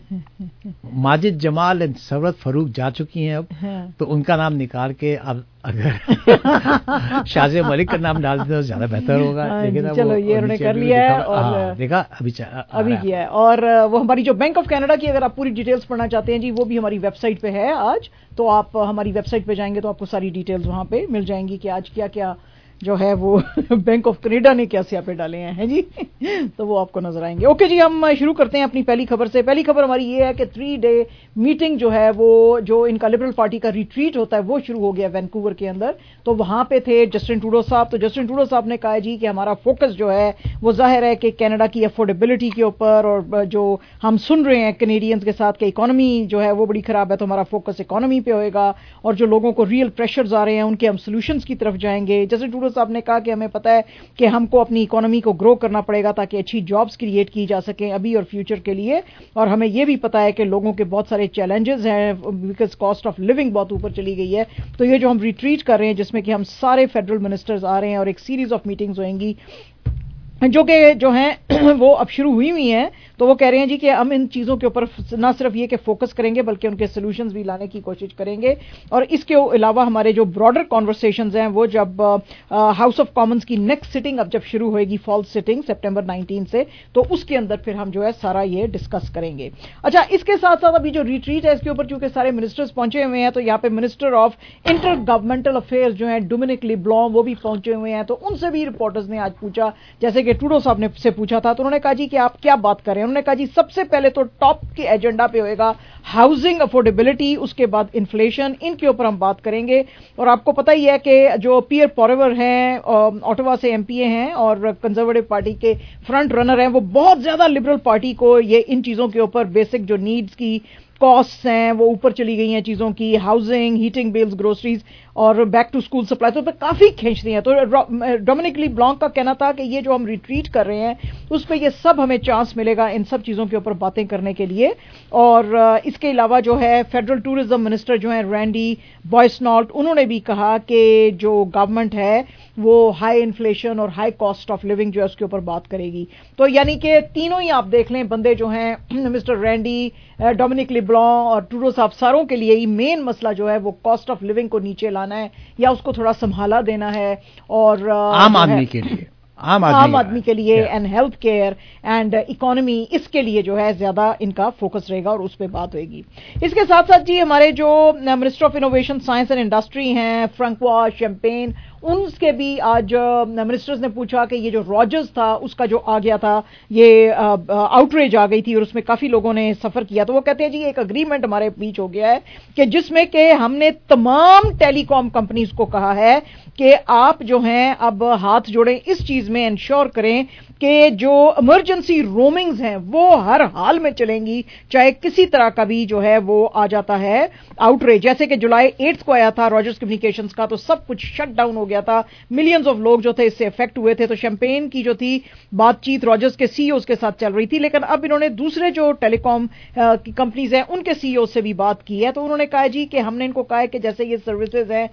ماجد جمال اینڈ سرورت فاروق جا چکی ہیں اب, تو ان کا نام نکال کے اب اگر شازیہ ملک کا نام ڈال دیں تو زیادہ بہتر ہوگا. چلو یہ انہوں نے کر لیا ہے اور دیکھا ابھی کیا ہے. اور وہ ہماری جو بینک آف کینیڈا کی اگر آپ پوری ڈیٹیلز پڑھنا چاہتے ہیں جی وہ بھی ہماری ویب سائٹ پہ ہے آج. تو آپ ہماری ویب سائٹ پہ جائیں گے تو آپ کو ساری ڈیٹیلز وہاں پہ مل جائیں گی کہ آج کیا کیا جو ہے وہ بینک آف کینیڈا نے کیا سیاپے ڈالے ہیں جی. تو وہ آپ کو نظر آئیں گے. اوکے جی ہم شروع کرتے ہیں اپنی پہلی خبر سے. پہلی خبر ہماری یہ ہے کہ 3 day میٹنگ جو ہے وہ جو ان کا لبرل پارٹی کا ریٹریٹ ہوتا ہے وہ شروع ہو گیا وینکوور کے اندر. تو وہاں پہ تھے جسٹن ٹروڈو صاحب. تو جسٹن ٹروڈو صاحب نے کہا جی کہ ہمارا فوکس جو ہے وہ ظاہر ہے کہ کینیڈا کی افورڈیبلٹی کے اوپر, اور جو ہم سن رہے ہیں کینیڈینز کے ساتھ کہ اکانومی جو ہے وہ بڑی خراب ہے تو ہمارا فوکس اکانومی پہ ہوئے گا, اور جو لوگوں کو ریئل پریشرز آ رہے ہیں ان کے ہم سولوشنز کی طرف جائیں گے. جسٹن ٹروڈو صاحب نے کہا کہ ہمیں پتا ہے کہ ہم کو اپنی اکانومی کو گرو کرنا پڑے گا تاکہ اچھی جابز کریٹ کی جا سکیں ابھی اور فیوچر کے لیے. اور ہمیں یہ بھی پتا ہے کہ لوگوں کے بہت سارے چیلنجز ہیں بیکاز کاسٹ آف لیونگ بہت اوپر چلی گئی ہے. تو یہ جو ہم ریٹریٹ کر رہے ہیں جس میں کہ ہم سارے فیڈرل منسٹرز آ رہے ہیں اور ایک سیریز آف میٹنگز ہوئیں گی جو کہ جو ہیں وہ اب شروع ہوئی ہیں. تو وہ کہہ رہے ہیں جی کہ ہم ان چیزوں کے اوپر نہ صرف یہ کہ فوکس کریں گے بلکہ ان کے سولوشنز بھی لانے کی کوشش کریں گے. اور اس کے علاوہ ہمارے جو براڈر کانورسیشنز ہیں وہ جب ہاؤس آف کامنز کی نیکسٹ سٹنگ اب جب شروع ہوئے گی فال سٹنگ سپٹمبر 19 سے, تو اس کے اندر پھر ہم جو ہے سارا یہ ڈسکس کریں گے. اچھا اس کے ساتھ ساتھ ابھی جو ریٹریٹ ہے اس کے اوپر چونکہ سارے منسٹرز پہنچے ہوئے ہیں تو یہاں پہ minister of intergovernmental affairs جو ہیں ڈومینک لیبلان وہ بھی پہنچے ہوئے ہیں. تو ان سے بھی رپورٹرز نے آج پوچھا, جیسے کہ ٹروڈو صاحب نے سے پوچھا تھا, تو انہوں نے کہا جی کہ آپ کیا بات کر رہے ہیں. انہوں نے کہا جی سب سے پہلے تو ٹاپ کے ایجنڈا پہ ہوئے گا ہاؤسنگ افورڈیبلٹی, اس کے بعد انفلیشن, ان کے اوپر ہم بات کریں گے. اور آپ کو پتہ ہی ہے کہ جو پیئر پوریور ہیں اوٹاوا سے ایم پی اے ہیں اور کنزرویٹو پارٹی کے فرنٹ رنر ہیں, وہ بہت زیادہ لبرل پارٹی کو یہ ان چیزوں کے اوپر بیسک جو نیڈز کی کاسٹ ہیں وہ اوپر چلی گئی ہیں چیزوں کی, ہاؤسنگ, ہیٹنگ بلز, گروسریز اور بیک ٹو اسکول سپلائی, تو کافی کھینچتی ہیں. تو ڈومینک لیبلانک کا کہنا تھا کہ یہ جو ہم ریٹریٹ کر رہے ہیں اس پہ یہ سب ہمیں چانس ملے گا ان سب چیزوں کے اوپر باتیں کرنے کے لیے. اور اس کے علاوہ جو ہے فیڈرل ٹورزم منسٹر جو ہیں رینڈی بوائسنالٹ, انہوں نے بھی کہا کہ جو گورنمنٹ ہے وہ ہائی انفلیشن اور ہائی کاسٹ آف لیونگ جو ہے اس کے اوپر بات کرے گی. تو یعنی کہ تینوں ہی آپ دیکھ لیں بندے جو ہیں مسٹر رینڈی, ڈومینک لیبلان اور ٹروڈو صاحب, ساروں کے لیے ہی مین مسئلہ جو ہے وہ کاسٹ آف لیونگ کو نیچے لانا ہے یا اس کو تھوڑا سنبھالا دینا ہے. اور عام آدمی کے لیے عام آدمی کے لیے and health care and economy, اس کے لیے جو ہے زیادہ ان کا فوکس رہے گا اور اس پہ بات ہوئے گی. اس کے ساتھ ساتھ جی ہمارے جو minister of innovation science and industry ہیں فرانکوا شیمپین, ان کے بھی آج منسٹرز نے پوچھا کہ یہ جو راجرز تھا اس کا جو آ گیا تھا یہ آؤٹریج آ گئی تھی اور اس میں کافی لوگوں نے سفر کیا. تو وہ کہتے ہیں جی ایک اگریمنٹ ہمارے بیچ ہو گیا ہے کہ جس میں کہ ہم نے تمام ٹیلی کام کمپنیز کو کہا ہے کہ آپ جو ہیں اب ہاتھ جوڑیں اس چیز میں انشور کریں کہ جو ایمرجنسی رومنگز ہیں وہ ہر حال میں چلیں گی, چاہے کسی طرح کا بھی جو ہے وہ آ جاتا ہے آؤٹریج. جیسے کہ جولائی 8 کو آیا تھا راجرز کمیونیکیشنز کا, تو سب کچھ شٹ ڈاؤن ہو گیا تھا, ملینز آف لوگ جو تھے اس سے افیکٹ ہوئے تھے. تو شیمپین کی جو تھی بات چیت راجرز کے سی اوز کے ساتھ چل رہی تھی, لیکن اب انہوں نے دوسرے جو ٹیلی کام کی کمپنیز ہیں ان کے سی او سے بھی بات کی ہے. تو انہوں نے کہا جی کہ ہم نے ان کو کہا ہے کہ جیسے یہ سروسز ہیں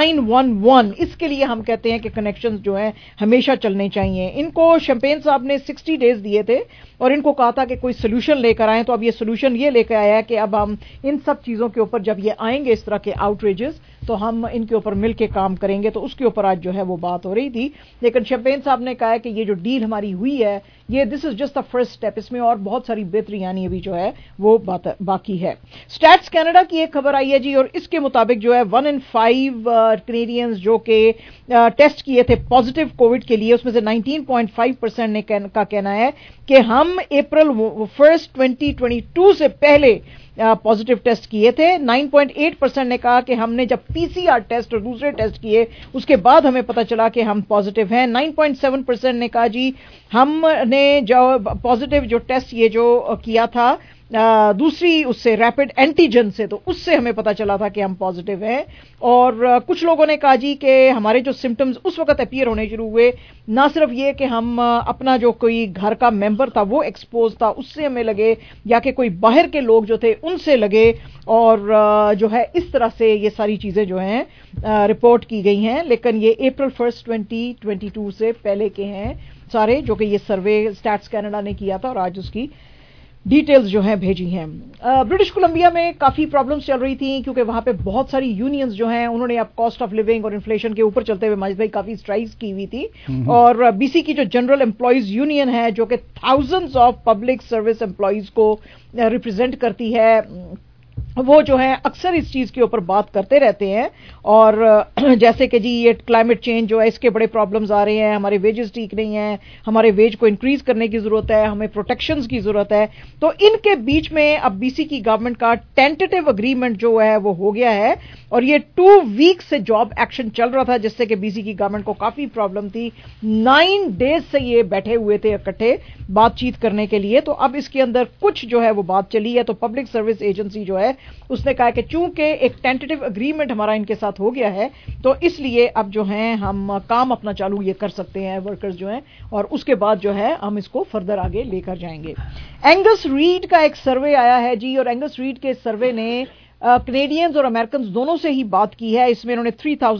911 اس کے لیے ہم کہتے ہیں کہ کنیکشنز جو ہیں ہمیشہ چلنے چاہیے. ان کو شیمپین صاحب نے 60 days دیے تھے اور ان کو کہا تھا کہ کوئی سولوشن لے کر آئیں. تو اب یہ سولوشن یہ لے کے آیا ہے کہ اب ہم ان سب چیزوں کے اوپر جب یہ آئیں گے اس طرح کے آؤٹریجز تو ہم ان کے اوپر مل کے کام کریں گے. تو اس کے اوپر آج جو ہے وہ بات ہو رہی تھی. لیکن شیمپین صاحب نے کہا ہے کہ یہ جو ڈیل ہماری ہوئی ہے یہ this is just the first step, اس میں اور بہت ساری بہتری یعنی ابھی جو ہے وہ بات باقی ہے. اسٹیٹس کینیڈا کی ایک خبر آئی ہے جی, اور اس کے مطابق جو ہے 1 in 5 کینیڈینز جو کہ ٹیسٹ کیے تھے پازیٹیو کووڈ کے لیے, اس میں سے 19.5% نے کا کہنا ہے کہ ہم اپریل 1 2022 سے پہلے پازیٹیو ٹیسٹ کیے تھے. 9.8% نے کہا کہ ہم نے جب پی سی آر ٹیسٹ اور دوسرے ٹیسٹ کیے اس کے بعد ہمیں پتہ چلا کہ ہم پازیٹیو ہیں. 9.7% نے کہا جی ہم نے جو پازیٹیو جو ٹیسٹ یہ جو کیا تھا دوسری اس سے ریپڈ اینٹیجن سے, تو اس سے ہمیں پتا چلا تھا کہ ہم پازیٹیو ہیں. اور کچھ لوگوں نے کہا جی کہ ہمارے جو سمٹمز اس وقت اپیئر ہونے شروع ہوئے, نہ صرف یہ کہ ہم اپنا جو کوئی گھر کا ممبر تھا وہ ایکسپوز تھا اس سے ہمیں لگے, یا کہ کوئی باہر کے لوگ جو تھے ان سے لگے, اور جو ہے اس طرح سے یہ ساری چیزیں جو ہیں رپورٹ کی گئی ہیں. لیکن یہ اپریل 1 2022 سے پہلے کے ہیں سارے, جو کہ یہ سروے اسٹیٹس کینیڈا نے کیا تھا اور آج اس کی ڈیٹیلز جو ہیں بھیجی ہیں. برٹش کولمبیا میں کافی پرابلمز چل رہی تھیں کیونکہ وہاں پہ بہت ساری یونینز جو ہیں انہوں نے اب کاسٹ آف لیونگ اور انفلیشن کے اوپر چلتے ہوئے ماجد بھائی کافی اسٹرائکس کی ہوئی تھی. اور بی سی کی جو جنرل امپلائیز یونین ہے جو کہ thousands of public service employees کو ریپرزینٹ کرتی ہے, وہ جو ہے اکثر اس چیز کے اوپر بات کرتے رہتے ہیں. اور جیسے کہ جی یہ کلائمیٹ چینج جو ہے اس کے بڑے پرابلمز آ رہے ہیں, ہمارے ویجز ٹھیک نہیں ہیں, ہمارے ویج کو انکریز کرنے کی ضرورت ہے, ہمیں پروٹیکشنز کی ضرورت ہے. تو ان کے بیچ میں اب بی سی کی گورنمنٹ کا ٹینٹیٹیو اگریمنٹ جو ہے وہ ہو گیا ہے, اور یہ 2 weeks سے جاب ایکشن چل رہا تھا جس سے کہ بی سی کی گورنمنٹ کو کافی پرابلم تھی. 9 days سے یہ بیٹھے ہوئے تھے اکٹھے بات چیت کرنے کے لیے. تو اب اس کے اندر کچھ جو ہے وہ بات چلی ہے. تو پبلک سروس ایجنسی جو ہے اس نے کہا کہ چونکہ ایک ٹینٹیٹیو اگریمنٹ ہمارا ان کے ساتھ ہو گیا ہے تو اس لیے اب جو ہیں ہم کام اپنا چالو یہ کر سکتے ہیں ورکرز جو ہیں, اور اس کے بعد جو ہے ہم اس کو فردر آگے لے کر جائیں گے. اینگس ریڈ کا ایک سروے آیا ہے جی, اور اینگس ریڈ کے سروے نے کینیڈینز اور امریکنز دونوں سے ہی بات کی ہے. اس میں انہوں نے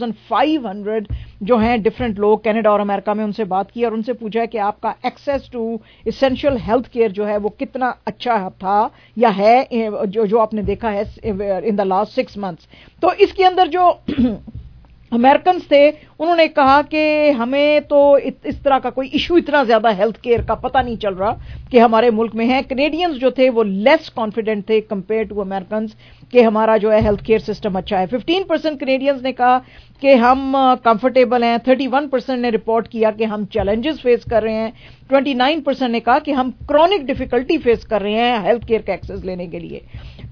3500 جو ہیں ڈفرینٹ لوگ کینیڈا اور امریکہ میں ان سے بات کی اور ان سے پوچھا ہے کہ آپ کا access to essential health care جو ہے وہ کتنا اچھا تھا یا ہے جو آپ نے دیکھا ہے ان دا لاسٹ 6 months. تو اس کے اندر جو امریکنز تھے انہوں نے کہا کہ ہمیں تو اس طرح کا کوئی ایشو اتنا زیادہ ہیلتھ کیئر کا پتہ نہیں چل رہا کہ ہمارے ملک میں ہے. کینیڈینز جو تھے وہ لیس کانفیڈنٹ تھے کمپیئر ٹو امریکنز کہ ہمارا جو ہے ہیلتھ کیئر سسٹم اچھا ہے. 15% کینیڈینز نے کہا کہ ہم کمفرٹیبل ہیں, 31% نے رپورٹ کیا کہ ہم چیلنجز فیس کر رہے ہیں, 29% نے کہا کہ ہم کرونک ڈیفیکلٹی فیس کر رہے ہیں ہیلتھ کیئر کا ایکسیس لینے کے لیے,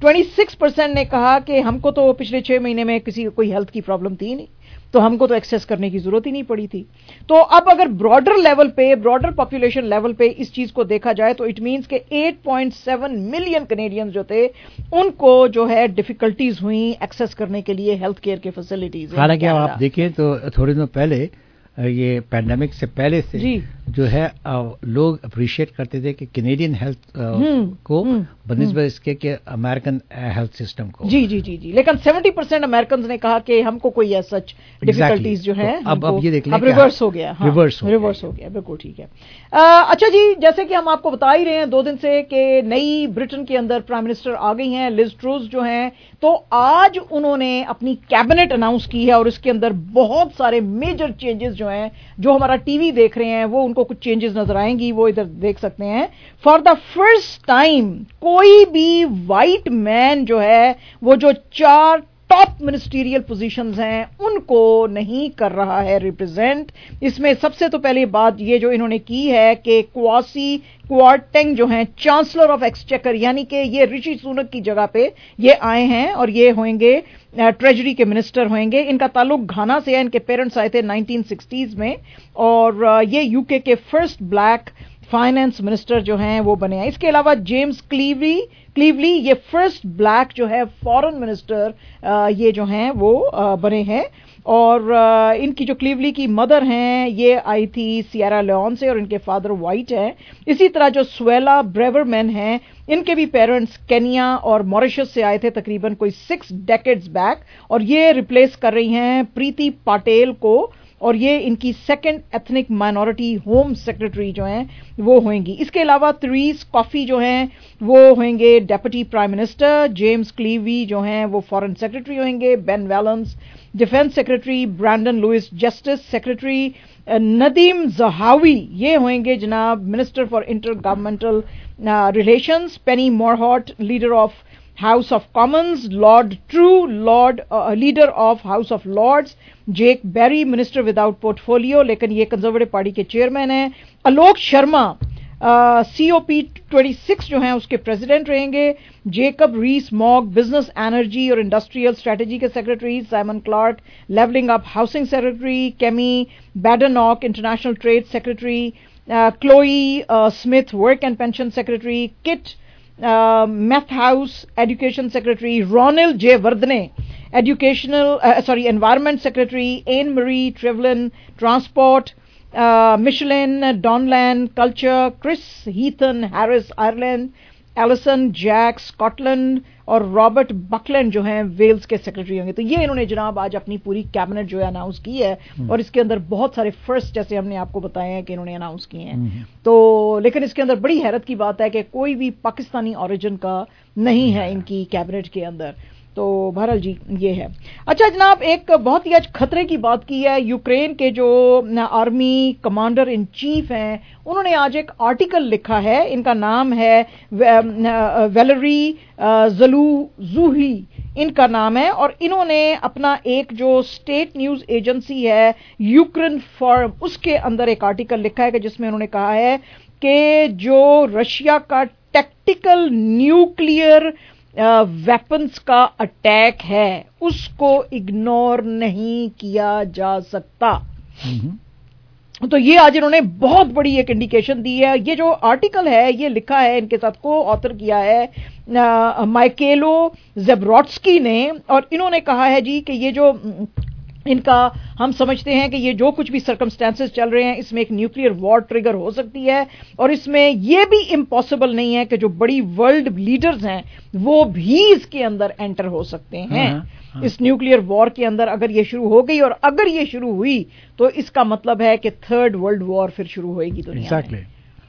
26% نے کہا کہ ہم کو تو پچھلے 6 مہینے میں کسی کوئی ہیلتھ کی پرابلم تھی نہیں تو ہم کو تو ایکسیس کرنے کی ضرورت ہی نہیں پڑی تھی. تو اب اگر براڈر لیول پہ, براڈر پاپولیشن لیول پہ اس چیز کو دیکھا جائے تو اٹ مینس کہ 8.7 ملین کینیڈینز جو تھے ان کو جو ہے ڈیفیکلٹیز ہوئیں ایکسیس کرنے کے لیے ہیلتھ کیئر کے فیسلٹیز. حالانکہ آپ دیکھیں تو تھوڑے دنوں پہلے یہ پینڈیمک سے پہلے سے جو ہے لوگ اپریشیٹ کرتے تھے کہ کینیڈین ہیلتھ کو بنسبت اس کے کہ امریکن ہیلتھ سسٹم کو. جی جی جی جی, لیکن 70% امریکنز نے کہا کہ ہم کو کوئی سچ ڈیفیکلٹیز جو ہیں اب یہ دیکھ لیں اب ریورس ہو گیا. ریورس ہو گیا, بالکل ٹھیک ہے. اچھا جی, جیسے کہ ہم آپ کو بتا ہی رہے ہیں 2 دن سے کہ نئی برٹن کے اندر پرائم منسٹر آ گئی ہیں, لز ٹروس جو ہیں, تو آج انہوں نے اپنی کیبنٹ اناؤنس کی ہے اور اس کے اندر بہت سارے میجر چینجز جو ہیں, جو ہمارا ٹی وی دیکھ رہے ہیں وہ ان کو کچھ چینجز نظر آئیں گی, وہ ادھر دیکھ سکتے ہیں. فار دا فرسٹ ٹائم کوئی بھی وائٹ مین جو ہے وہ جو 4 टॉप मिनिस्टीरियल पोजीशंस हैं उनको नहीं कर रहा है रिप्रेजेंट। इसमें सबसे तो पहले बात ये जो इन्होंने की है कि क्वासी क्वार्टेंग जो हैं चांसलर ऑफ एक्सचेकर, यानी कि ये ऋषि सुनक की जगह पे ये आए हैं और ये होंगे ट्रेजरी के मिनिस्टर होंगे। इनका ताल्लुक घाना से है, इनके पेरेंट्स आए थे 1960s में और ये यूके के फर्स्ट ब्लैक फाइनेंस मिनिस्टर जो हैं वो बने हैं। इसके अलावा जेम्स क्लीवली ये फर्स्ट ब्लैक जो है फॉरेन मिनिस्टर ये जो हैं वो बने हैं और इनकी जो क्लीवली की मदर हैं ये आई थी सियरा लियोन से और इनके फादर वाइट हैं। इसी तरह जो स्वेला ब्रेवरमैन हैं इनके भी पेरेंट्स केनिया और मॉरिशस से आए थे तकरीबन कोई 6 डेकेड्स बैक और ये रिप्लेस कर रही हैं प्रीति पाटेल को और ये इनकी second ethnic minority home secretary जो हैं वो होंगी। इसके अलावा थ्रीस कॉफी जो हैं वो होंगे deputy prime minister, James Cleverly जो हैं वो फॉरेन सेक्रेटरी होंगे, Ben Wallace defence secretary, Brandon Lewis justice secretary, Nadhim Zahawi ये होंगे जनाब minister for intergovernmental relations, Penny Mordaunt leader of House of Commons, Lord True leader of House of Lords, Jake Berry minister without portfolio लेकिन ये conservative party के chairman हैं, Alok Sharma COP26 जो हैं उसके प्रेसिडेंट रहेंगे, Jacob Rees Mogg business energy और industrial strategy के secretary, Simon Clarke levelling up housing secretary, Kemi Badenoch international trade secretary, Chloe Smith work and pension secretary, Kit Malthouse education secretary, Ranil Jayawardena environment secretary, Anne Marie Trevelyan transport, Michelle Donelan culture, Chris Heaton Harris Ireland, Alister Jack Scotland और Robert Buckland जो हैं Wales के secretary होंगे। तो ये इन्होंने जनाब आज अपनी पूरी कैबिनेट जो है अनाउंस की है और इसके अंदर बहुत सारे फर्स्ट जैसे हमने आपको बताए हैं कि इन्होंने अनाउंस किए हैं। तो लेकिन इसके अंदर बड़ी हैरत की बात है कि कोई भी पाकिस्तानी ओरिजिन का नहीं है इनकी कैबिनेट के अंदर। तो बहरहाल जी ये है। अच्छा जनाब एक बहुत ही आज खतरे की बात की है, यूक्रेन के जो आर्मी कमांडर इन चीफ हैं उन्होंने आज एक आर्टिकल लिखा है, इनका नाम है वैलेरी ज़लूज़ुही इनका नाम है और इन्होंने अपना एक जो स्टेट न्यूज एजेंसी है यूक्रेन फॉर्म उसके अंदर एक आर्टिकल लिखा है कि जिसमें उन्होंने कहा है कि जो रशिया का टैक्टिकल न्यूक्लियर वेपन्स का अटैक है उसको इग्नोर नहीं किया जा सकता। तो ये आज इन्होंने बहुत बड़ी एक इंडिकेशन दी है। ये जो आर्टिकल है ये लिखा है इनके साथ को ऑथर किया है माइकेलो ज़ेब्रोट्स्की ने और इन्होंने कहा है जी कि ये जो इनका हम समझते हैं कि ये जो कुछ भी सर्कमस्टेंसेस चल रहे हैं इसमें एक न्यूक्लियर वॉर ट्रिगर हो सकती है और इसमें ये भी इम्पॉसिबल नहीं है कि जो बड़ी वर्ल्ड लीडर्स हैं वो भी इसके अंदर एंटर हो सकते हैं। इस न्यूक्लियर वॉर के अंदर अगर ये शुरू हो गई और अगर ये शुरू हुई तो इसका मतलब है कि थर्ड वर्ल्ड वॉर फिर शुरू होगी दुनिया में।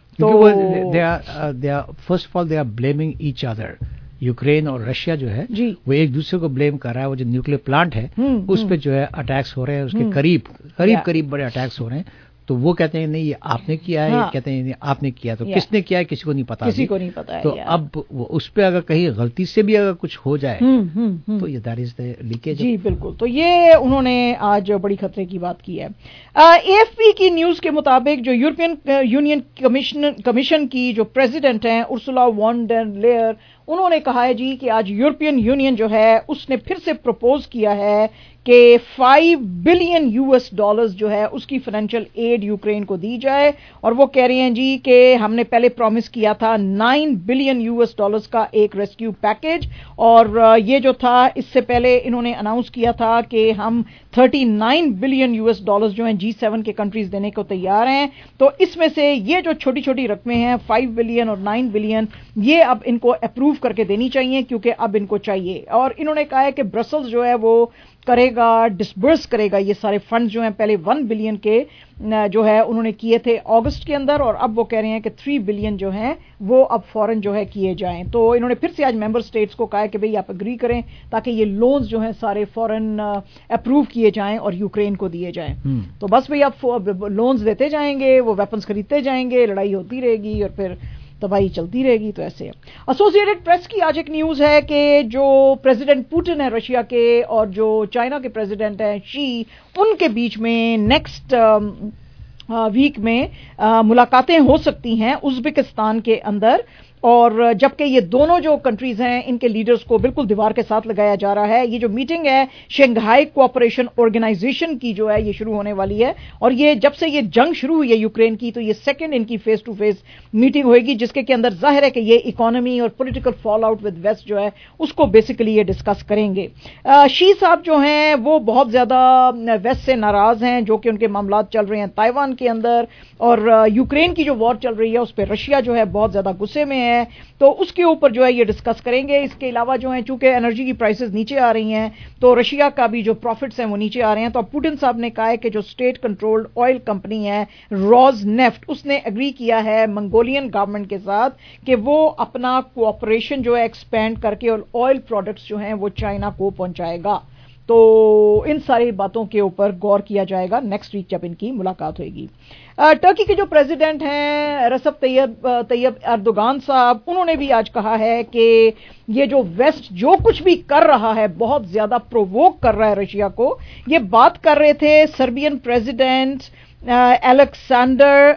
तो first of all they are blaming each other. Ukraine और रशिया जो है वो एक दूसरे को ब्लेम कर रहा है। वो जो न्यूक्लियर प्लांट है उस पे जो है अटैक्स हो रहे हैं, उसके करीब बड़े अटैक्स हो रहे हैं। तो वो कहते हैं नहीं ये आपने किया है, कहते हैं नहीं आपने किया। तो किसने किया है किसी को नहीं पता, है। तो अब उस पे अगर कहीं गलती से भी अगर कुछ हो जाए तो ये दैट इज द लीकेज। जी बिल्कुल। तो ये उन्होंने आज बड़ी खतरे की बात की है। AFP की न्यूज के मुताबिक जो यूरोपियन यूनियन कमीशन की जो प्रेसिडेंट हैं उर्सुला वॉन डर लेयर उन्होंने कहा है जी कि आज यूरोपियन यूनियन जो है उसने फिर से प्रपोज किया है कि $5 बिलियन जो है उसकी फाइनेंशियल एड यूक्रेन को दी जाए और वो कह रहे हैं जी कि हमने पहले प्रॉमिस किया था $9 बिलियन का एक रेस्क्यू पैकेज और ये जो था इससे पहले इन्होंने अनाउंस किया था कि हम $39 बिलियन जो हैं G7 के कंट्रीज देने को तैयार हैं। तो इसमें से ये जो छोटी छोटी रकमें हैं 5 बिलियन और 9 बिलियन ये अब इनको अप्रूव करके देनी चाहिए क्योंकि अब इनको चाहिए। और इन्होंने कहा है कि ब्रसल्स जो है वो करेगा डिसबर्स करेगा ये सारे फंड्स जो हैं। पहले 1 बिलियन के जो है उन्होंने किए थे अगस्त के अंदर और अब वो कह रहे हैं कि 3 बिलियन जो हैं वो अब फौरन जो है किए जाएं। तो इन्होंने फिर से आज मेंबर स्टेट्स को कहा है कि भाई आप एग्री करें ताकि ये लोन्स जो हैं सारे फौरन अप्रूव किए जाएं और यूक्रेन को दिए जाएं। तो बस भाई आप लोन्स देते जाएंगे, वो वेपन्स खरीदते जाएंगे, लड़ाई होती रहेगी और फिर तबाही चलती रहेगी। तो ऐसे एसोसिएटेड प्रेस की आज एक न्यूज़ है कि जो प्रेसिडेंट पुतिन है रशिया के और जो चाइना के प्रेसिडेंट हैं शी, उनके बीच में नेक्स्ट वीक में मुलाकातें हो सकती हैं उज़्बेकिस्तान के अंदर। और जबकि ये दोनों जो कंट्रीज हैं इनके लीडर्स को बिल्कुल दीवार के साथ लगाया जा रहा है। ये जो मीटिंग है शंघाई कोऑपरेशन ऑर्गेनाइजेशन की जो है ये शुरू होने वाली है, और ये जब से ये जंग शुरू हुई है यूक्रेन की, तो ये सेकंड इनकी फेस टू फेस मीटिंग होगी, जिसके के अंदर जाहिर है कि ये इकोनॉमी और political fall out with West जो है उसको बेसिकली ये डिस्कस करेंगे। शी साहब जो हैं वो बहुत ज्यादा वेस्ट से नाराज हैं, जो कि उनके मामला चल रहे हैं ताइवान के अंदर, और यूक्रेन की जो वॉर चल रही है उस पर रशिया जो है बहुत ज्यादा गुस्से में है, तो उसके ऊपर जो है ये डिस्कस करेंगे। इसके अलावा जो है चूंकि एनर्जी की प्राइसेस नीचे आ रही हैं तो रशिया का भी जो प्रॉफिट्स हैं वो नीचे आ रहे हैं। तो अब पुतिन साहब ने कहा है कि जो स्टेट कंट्रोल्ड ऑयल कंपनी है रोजनेफ्ट, उसने एग्री किया है मंगोलियन गवर्नमेंट के साथ कि वो अपना कोऑपरेशन जो है एक्सपेंड करके और ऑयल प्रोडक्ट्स जो हैं वो चाइना को पहुंचाएगा। तो इन सारी बातों के ऊपर गौर किया जाएगा नेक्स्ट वीक जब इनकी मुलाकात होगी। टर्की के जो प्रेसिडेंट हैं रसब तैयब एर्दोगान साहब, उन्होंने भी आज कहा है कि ये जो वेस्ट जो कुछ भी कर रहा है बहुत ज्यादा प्रोवोक कर रहा है रशिया को। ये बात कर रहे थे सर्बियन प्रेसिडेंट अलेक्जेंडर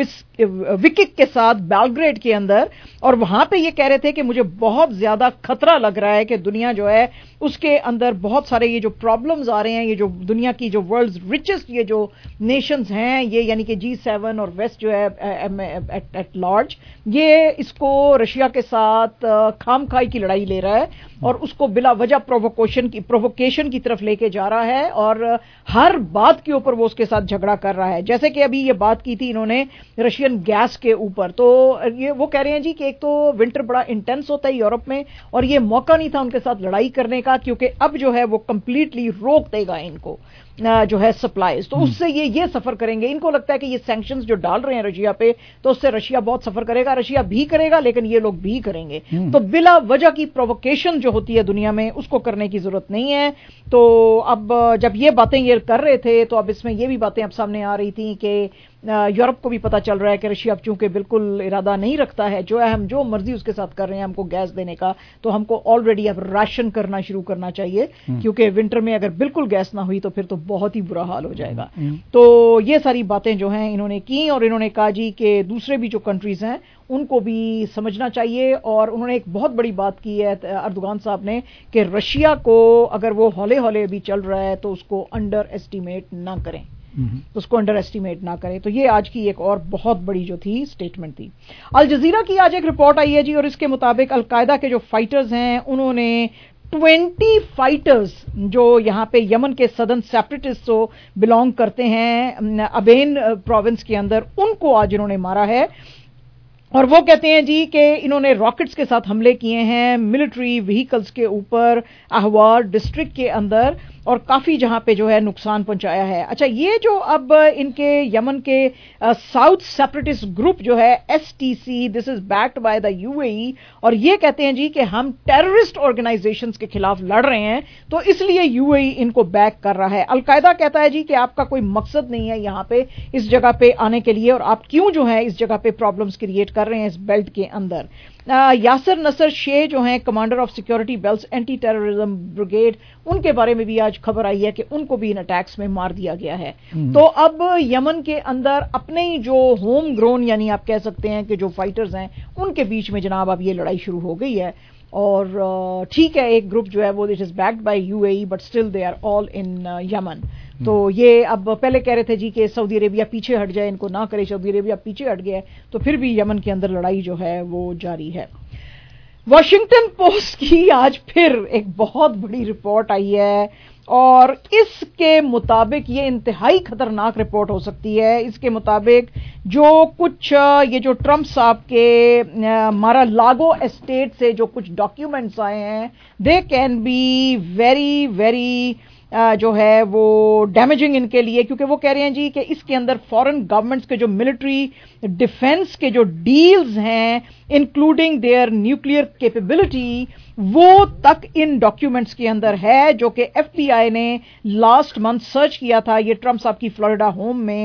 विकिक के साथ बेलग्रेड के अंदर, और वहां पे ये कह रहे थे कि मुझे बहुत ज्यादा खतरा लग रहा है कि दुनिया जो है उसके अंदर बहुत सारे ये जो प्रॉब्लम्स आ रहे हैं, ये जो दुनिया की जो वर्ल्ड्स रिचेस्ट ये जो नेशंस हैं ये यानी कि G7 और वेस्ट जो है एट लार्ज, ये इसको रशिया के साथ खामखाई की लड़ाई ले रहा है और उसको बिला वजह प्रोवोकेशन की तरफ लेके जा रहा है, और हर बात के ऊपर वो उसके साथ झगड़ा कर रहा है। जैसे कि अभी ये बात की थी इन्होंने रशियन गैस के ऊपर, तो ये वो कह रहे हैं जी कि एक तो विंटर बड़ा इंटेंस होता है यूरोप में और ये मौका नहीं था उनके साथ लड़ाई करने का, क्योंकि अब जो है वो कंप्लीटली रोक देगा इनको जो है सप्लाईज, तो उससे ये सफर करेंगे। इनको लगता है कि ये सैंक्शंस जो डाल रहे हैं रशिया पे तो उससे रशिया बहुत सफर करेगा, रशिया भी करेगा लेकिन ये लोग भी करेंगे। तो बिला वजह की प्रोवोकेशन जो होती है दुनिया में उसको करने की जरूरत नहीं है। तो अब जब ये बातें ये कर रहे थे तो अब इसमें ये भी बातें अब सामने आ रही थी कि यूरोप को भी पता चल रहा है कि रशिया अब चूंकि बिल्कुल इरादा नहीं रखता है जो है हम जो मर्जी उसके साथ कर रहे हैं हमको गैस देने का, तो हमको ऑलरेडी अब राशन करना शुरू करना चाहिए, क्योंकि विंटर में अगर बिल्कुल गैस ना हुई तो फिर तो बहुत ही बुरा हाल हो जाएगा। तो ये सारी बातें जो हैं इन्होंने की, और इन्होंने कहा जी कि दूसरे भी जो कंट्रीज हैं उनको भी समझना चाहिए। और उन्होंने एक बहुत बड़ी बात की है एर्दोगान साहब ने कि रशिया को अगर वो हौले हौले भी चल रहा है तो उसको अंडर एस्टिमेट ना करें, उसको अंडर एस्टिमेट ना करें। तो ये आज की एक और बहुत बड़ी जो थी स्टेटमेंट थी। अल जजीरा की आज एक रिपोर्ट आई है जी, और इसके मुताबिक अलकायदा के जो फाइटर्स हैं उन्होंने 20 फाइटर्स जो यहाँ पे यमन के सदर्न सेपरेटिस्ट को बिलोंग करते हैं अबेन प्रोविंस के अंदर, उनको आज इन्होंने मारा है। और वो कहते हैं जी कि इन्होंने रॉकेट्स के साथ हमले किए हैं मिलिट्री व्हीकल्स के ऊपर अहवार डिस्ट्रिक्ट के अंदर, और काफी जहां पे जो है नुकसान पहुंचाया है। अच्छा, ये जो अब इनके यमन के साउथ सेपरेटिस्ट ग्रुप जो है STC, this is backed by the UAE, और ये कहते हैं जी कि हम टेररिस्ट ऑर्गेनाइजेशंस के खिलाफ लड़ रहे हैं तो इसलिए UAE इनको बैक कर रहा है। अलकायदा कहता है जी कि आपका कोई मकसद नहीं है यहाँ पे इस जगह पे आने के लिए, और आप क्यों जो है इस जगह पे प्रॉब्लम्स क्रिएट कर रहे हैं इस बेल्ट के अंदर। यासर नसर शे जो हैं commander of security belt anti terrorism brigade, उनके बारे में भी आज खबर आई है कि उनको भी इन अटैक्स में मार दिया गया है। तो अब यमन के अंदर अपने ही जो होम ग्रोन यानी आप कह सकते हैं कि जो फाइटर्स हैं उनके बीच में जनाब अब ये लड़ाई शुरू हो गई है। और ठीक है, एक ग्रुप जो है वो it is backed by UAE but still they are all in Yemen. तो ये अब पहले कह रहे थे जी कि सऊदी अरेबिया पीछे हट जाए, इनको ना करे, सऊदी अरेबिया पीछे हट गया, तो फिर भी यमन के अंदर लड़ाई जो है वो जारी है। वॉशिंगटन पोस्ट की आज फिर एक बहुत बड़ी रिपोर्ट आई है, और इसके मुताबिक ये इंतहाई खतरनाक रिपोर्ट हो सकती है। इसके मुताबिक जो कुछ ये जो ट्रंप साहब के मारा लागो एस्टेट से जो कुछ डॉक्यूमेंट्स आए हैं they can be very very जो है वो डैमेजिंग इनके लिए, क्योंकि वो कह रहे हैं जी कि इसके अंदर फॉरेन गवर्नमेंट्स के जो मिलिट्री डिफेंस के जो डील्स हैं इंक्लूडिंग देयर न्यूक्लियर कैपेबिलिटी, वो तक इन डॉक्यूमेंट्स के अंदर है, जो कि FBI ने लास्ट मंथ सर्च किया था ये ट्रंप साहब की फ्लोरिडा होम में,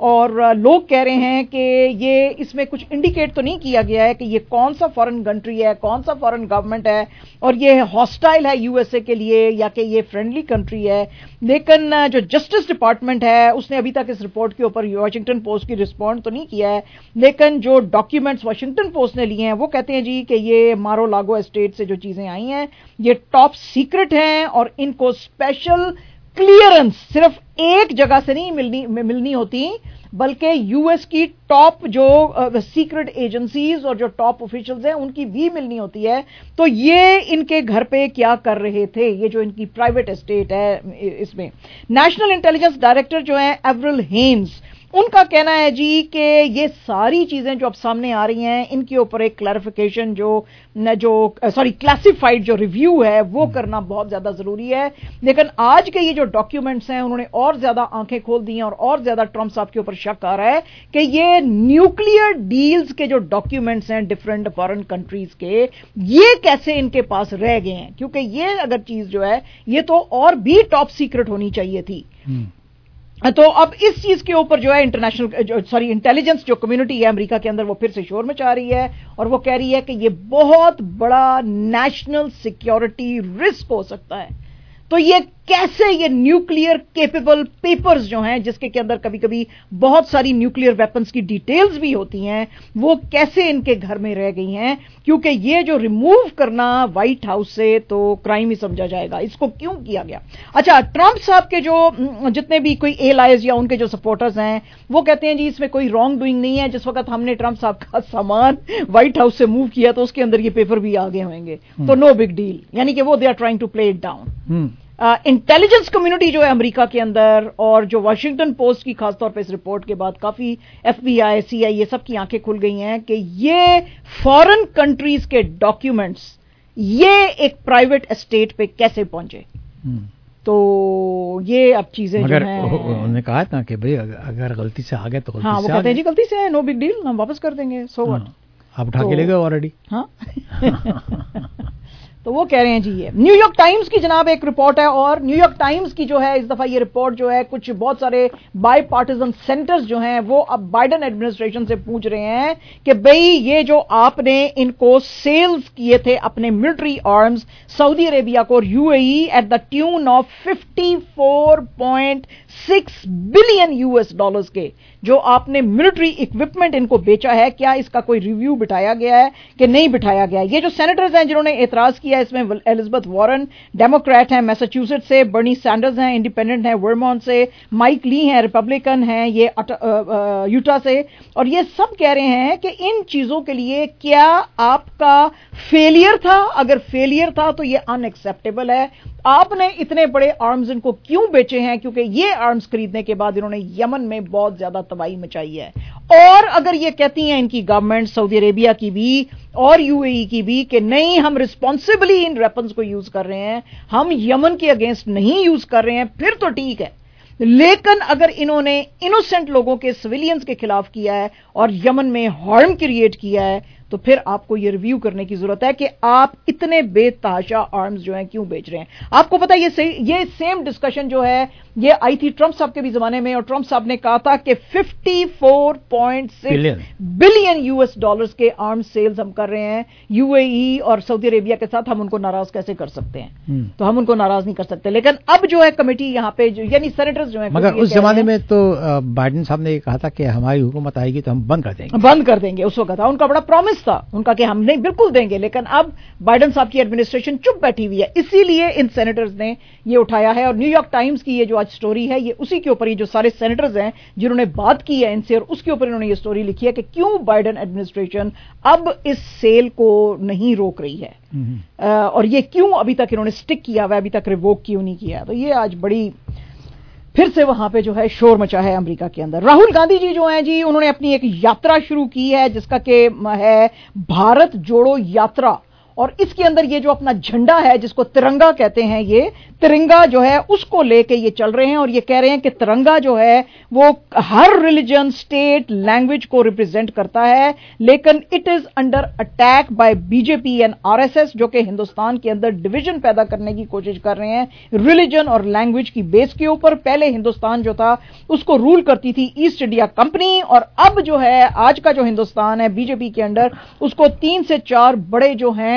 اور لوگ کہہ رہے ہیں کہ یہ اس میں کچھ انڈیکیٹ تو نہیں کیا گیا ہے کہ یہ کون سا فارن کنٹری ہے, کون سا فارن گورنمنٹ ہے, اور یہ ہاسٹائل ہے یو ایس اے کے لیے یا کہ یہ فرینڈلی کنٹری ہے. لیکن جو جسٹس ڈپارٹمنٹ ہے اس نے ابھی تک اس رپورٹ کے اوپر واشنگٹن پوسٹ کی رسپونڈ تو نہیں کیا ہے, لیکن جو ڈاکیومنٹس واشنگٹن پوسٹ نے لیے ہیں وہ کہتے ہیں جی کہ یہ مارو لاگو اسٹیٹ سے جو چیزیں آئی ہیں یہ ٹاپ سیکرٹ ہیں اور ان کو اسپیشل کلیئرنس صرف ایک جگہ سے نہیں ملنی ہوتی بلکہ یو ایس کی ٹاپ جو سیکرٹ ایجنسیز اور جو ٹاپ آفیشلز ہیں ان کی بھی ملنی ہوتی ہے. تو یہ ان کے گھر پہ کیا کر رہے تھے, یہ جو ان کی پرائیویٹ اسٹیٹ ہے اس میں. نیشنل انٹیلیجنس ڈائریکٹر جو ہیں ایورل ہینز, ان کا کہنا ہے جی کہ یہ ساری چیزیں جو اب سامنے آ رہی ہیں ان کے اوپر ایک کلیریفیکیشن جو کلاسیفائڈ جو ریویو ہے وہ کرنا بہت زیادہ ضروری ہے. لیکن آج کے یہ جو ڈاکیومنٹس ہیں انہوں نے اور زیادہ آنکھیں کھول دی ہیں اور زیادہ ٹرمپ صاحب کے اوپر شک آ رہا ہے کہ یہ نیوکلیئر ڈیلز کے جو ڈاکیومنٹس ہیں ڈفرینٹ فارن کنٹریز کے, یہ کیسے ان کے پاس رہ گئے ہیں, کیونکہ یہ اگر چیز جو ہے یہ تو اور بھی ٹاپ سیکرٹ ہونی چاہیے تھی. تو اب اس چیز کے اوپر جو ہے انٹیلیجنس جو کمیونٹی ہے امریکہ کے اندر وہ پھر سے شور مچا رہی ہے اور وہ کہہ رہی ہے کہ یہ بہت بڑا نیشنل سیکیورٹی رسک ہو سکتا ہے. تو یہ کیسے یہ نیوکلیئر کیپیبل پیپرز جو ہیں جس کے اندر کبھی کبھی بہت ساری نیوکلیئر ویپنز کی ڈیٹیلز بھی ہوتی ہیں وہ کیسے ان کے گھر میں رہ گئی ہیں, کیونکہ یہ جو ریموو کرنا وائٹ ہاؤس سے تو کرائم ہی سمجھا جائے گا. اس کو کیوں کیا گیا؟ اچھا, ٹرمپ صاحب کے جو جتنے بھی کوئی ایلائز یا ان کے جو سپورٹرز ہیں وہ کہتے ہیں جی اس میں کوئی رانگ ڈوئنگ نہیں ہے. جس وقت ہم نے ٹرمپ صاحب کا سامان وائٹ ہاؤس سے موو کیا تو اس کے اندر یہ پیپر بھی آگے ہوئیں گے, تو نو بگ ڈیل, یعنی کہ وہ they are trying to play it down. Intelligence community جو ہے امریکہ کے اندر اور جو واشنگٹن پوسٹ کی خاص طور پہ اس رپورٹ کے بعد کافی ایف بی آئی سی آئی یہ سب کی آنکھیں کھل گئی ہیں کہ یہ فارن کنٹریز کے ڈاکیومنٹس یہ ایک پرائیویٹ اسٹیٹ پہ کیسے پہنچے. تو یہ اب چیزیں جو ہیں انہوں نے کہا تھا کہ بھئی اگر غلطی سے آ گئے تو ہاں وہ کہتے ہیں جی غلطی سے ہے, نو بگ ڈیل, ہم واپس کر دیں گے, سو واٹ, آپ اٹھا کے لے گئے آلریڈی. ہاں تو وہ کہہ رہے ہیں جی. یہ نیو یارک ٹائمز کی جناب ایک رپورٹ ہے اور نیو یارک ٹائمز کی جو ہے اس دفعہ یہ رپورٹ جو ہے کچھ بہت سارے بائی پارٹیزن سینٹرز جو ہیں وہ اب بائیڈن ایڈمنسٹریشن سے پوچھ رہے ہیں کہ بھئی یہ جو آپ نے ان کو سیلز کیے تھے اپنے ملٹری آرمز سعودی عربیہ کو اور U A E at the tune of 54.6 billion U S dollars کے جو آپ نے ملٹری اکوپمنٹ ان کو بیچا ہے, کیا اس کا کوئی ریویو بٹھایا گیا ہے کہ نہیں بٹھایا گیا ہے؟ یہ جو سینیٹرز ہیں جنہوں نے اعتراض کیا اس میں ایلزبتھ وارن ڈیموکریٹ ہیں میساچیوسیٹس سے, برنی سینڈرز ہیں انڈیپینڈنٹ ہیں ورمونٹ سے, مائک لی ہیں ریپبلکن ہیں یہ یوٹا سے, اور یہ سب کہہ رہے ہیں کہ ان چیزوں کے لیے کیا آپ کا فیلئر تھا؟ اگر فیلئر تھا تو یہ ان ایکسیپٹیبل ہے. آپ نے اتنے بڑے آرمز ان کو کیوں بیچے ہیں؟ کیونکہ یہ آرمز خریدنے کے بعد انہوں نے یمن میں بہت زیادہ تباہی مچائی ہے. اور اگر یہ کہتی ہیں ان کی گورنمنٹ سعودی عربیہ کی بھی اور یو اے ای کی بھی کہ نہیں ہم رسپانسبلی ان ویپنز کو یوز کر رہے ہیں, ہم یمن کے اگینسٹ نہیں یوز کر رہے ہیں, پھر تو ٹھیک ہے. لیکن اگر انہوں نے انوسینٹ لوگوں کے سویلینز کے خلاف کیا ہے اور یمن میں ہارم کریٹ کیا ہے تو پھر آپ کو یہ ریویو کرنے کی ضرورت ہے کہ آپ اتنے بے تحاشا آرمز جو ہیں کیوں بیچ رہے ہیں. آپ کو پتا یہ سیم ڈسکشن جو ہے یہ آئی تھی ٹرمپ صاحب کے بھی زمانے میں, اور ٹرمپ صاحب نے کہا تھا کہ 54.6 بلین یو ایس ڈالرز کے آرمز سیلز ہم کر رہے ہیں یو اے ای اور سعودی عربیہ کے ساتھ, ہم ان کو ناراض کیسے کر سکتے ہیں؟ تو ہم ان کو ناراض نہیں کر سکتے. لیکن اب جو ہے کمیٹی یہاں پہ یعنی سینیٹرز جو ہیں, مگر اس زمانے میں تو بائیڈن صاحب نے یہ کہا تھا کہ ہماری حکومت آئے گی تو ہم بند کر دیں گے. اس وقت ان کا بڑا پرومس تھا ان کا کہ ہم نہیں بالکل دیں گے, لیکن اب بائیڈن صاحب کی ایڈمنسٹریشن چپ بیٹھی ہوئی ہے, اسی لیے ان سینیٹرز نے یہ اٹھایا ہے. اور نیو یارک ٹائمز کی یہ جو آج سٹوری ہے یہ اسی کے اوپر ہی جو سارے سینیٹرز ہیں جنہوں نے بات کی ہے ان سے, اور اس کے اوپر انہوں نے یہ سٹوری لکھی ہے کہ کیوں بائیڈن ایڈمنسٹریشن اب اس سیل کو نہیں روک رہی ہے اور یہ کیوں ابھی تک انہوں نے سٹک کیا ہوا ہے, ابھی تک ریووک کیوں نہیں کیا. تو یہ آج بڑی پھر سے وہاں پہ جو ہے شور مچا ہے امریکہ کے اندر. راہل گاندھی جی جو ہیں جی انہوں نے اپنی ایک یاترا شروع کی ہے جس کا کہ ہے بھارت جوڑو یاترا, और इसके अंदर ये जो अपना झंडा है जिसको तिरंगा कहते हैं, ये तिरंगा जो है उसको लेके ये चल रहे हैं और ये कह रहे हैं कि तिरंगा जो है वो हर रिलीजन, स्टेट, लैंग्वेज को रिप्रेजेंट करता है, लेकिन it is under attack by BJP and RSS, जो कि हिंदुस्तान के अंदर डिवीजन पैदा करने की कोशिश कर रहे हैं रिलीजन और लैंग्वेज की बेस के ऊपर। पहले हिंदुस्तान जो था उसको रूल करती थी ईस्ट इंडिया कंपनी, और अब जो है आज का जो हिंदुस्तान है बीजेपी के अंडर, उसको 3 से 4 बड़े जो हैं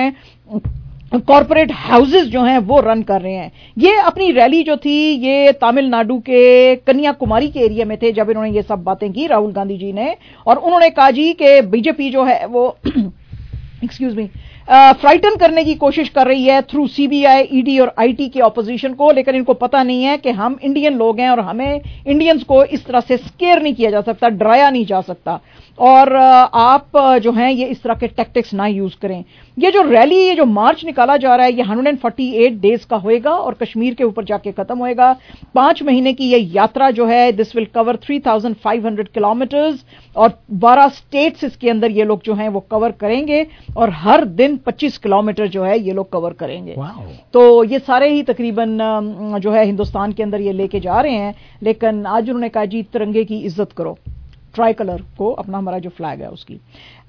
कॉर्पोरेट हाउसेस जो हैं वो रन कर रहे हैं। ये अपनी रैली जो थी ये तमिलनाडु के कन्याकुमारी के एरिया में थे जब इन्होंने ये सब बातें की राहुल गांधी जी ने, और उन्होंने कहा जी कि बीजेपी जो है वो एक्सक्यूज मी फ्राइटन करने की कोशिश कर रही है थ्रू सीबीआई, ईडी और आईटी के ऑपोजिशन को, लेकिन इनको पता नहीं है कि हम इंडियन लोग हैं और हमें इंडियंस को इस तरह से स्केयर नहीं किया जा सकता, डराया नहीं जा सकता, और आप जो हैं ये इस तरह के टैक्टिक्स ना यूज करें। ये जो रैली, ये जो मार्च निकाला जा रहा है, ये 148 डेज का होएगा और कश्मीर के ऊपर जाके खत्म होएगा। 5 महीने की ये यात्रा जो है, दिस विल कवर 3500 किलोमीटर्स, और 12 स्टेट्स इसके अंदर ये लोग जो हैं वो कवर करेंगे, और हर दिन 25 किलोमीटर जो है ये लोग कवर करेंगे। तो ये सारे ही तकरीबन जो है हिंदुस्तान के अंदर ये लेके जा रहे हैं, लेकिन आज उन्होंने कहा जी तिरंगे की इज्जत करो, ट्राई कलर को, अपना हमारा जो फ्लैग है उसकी।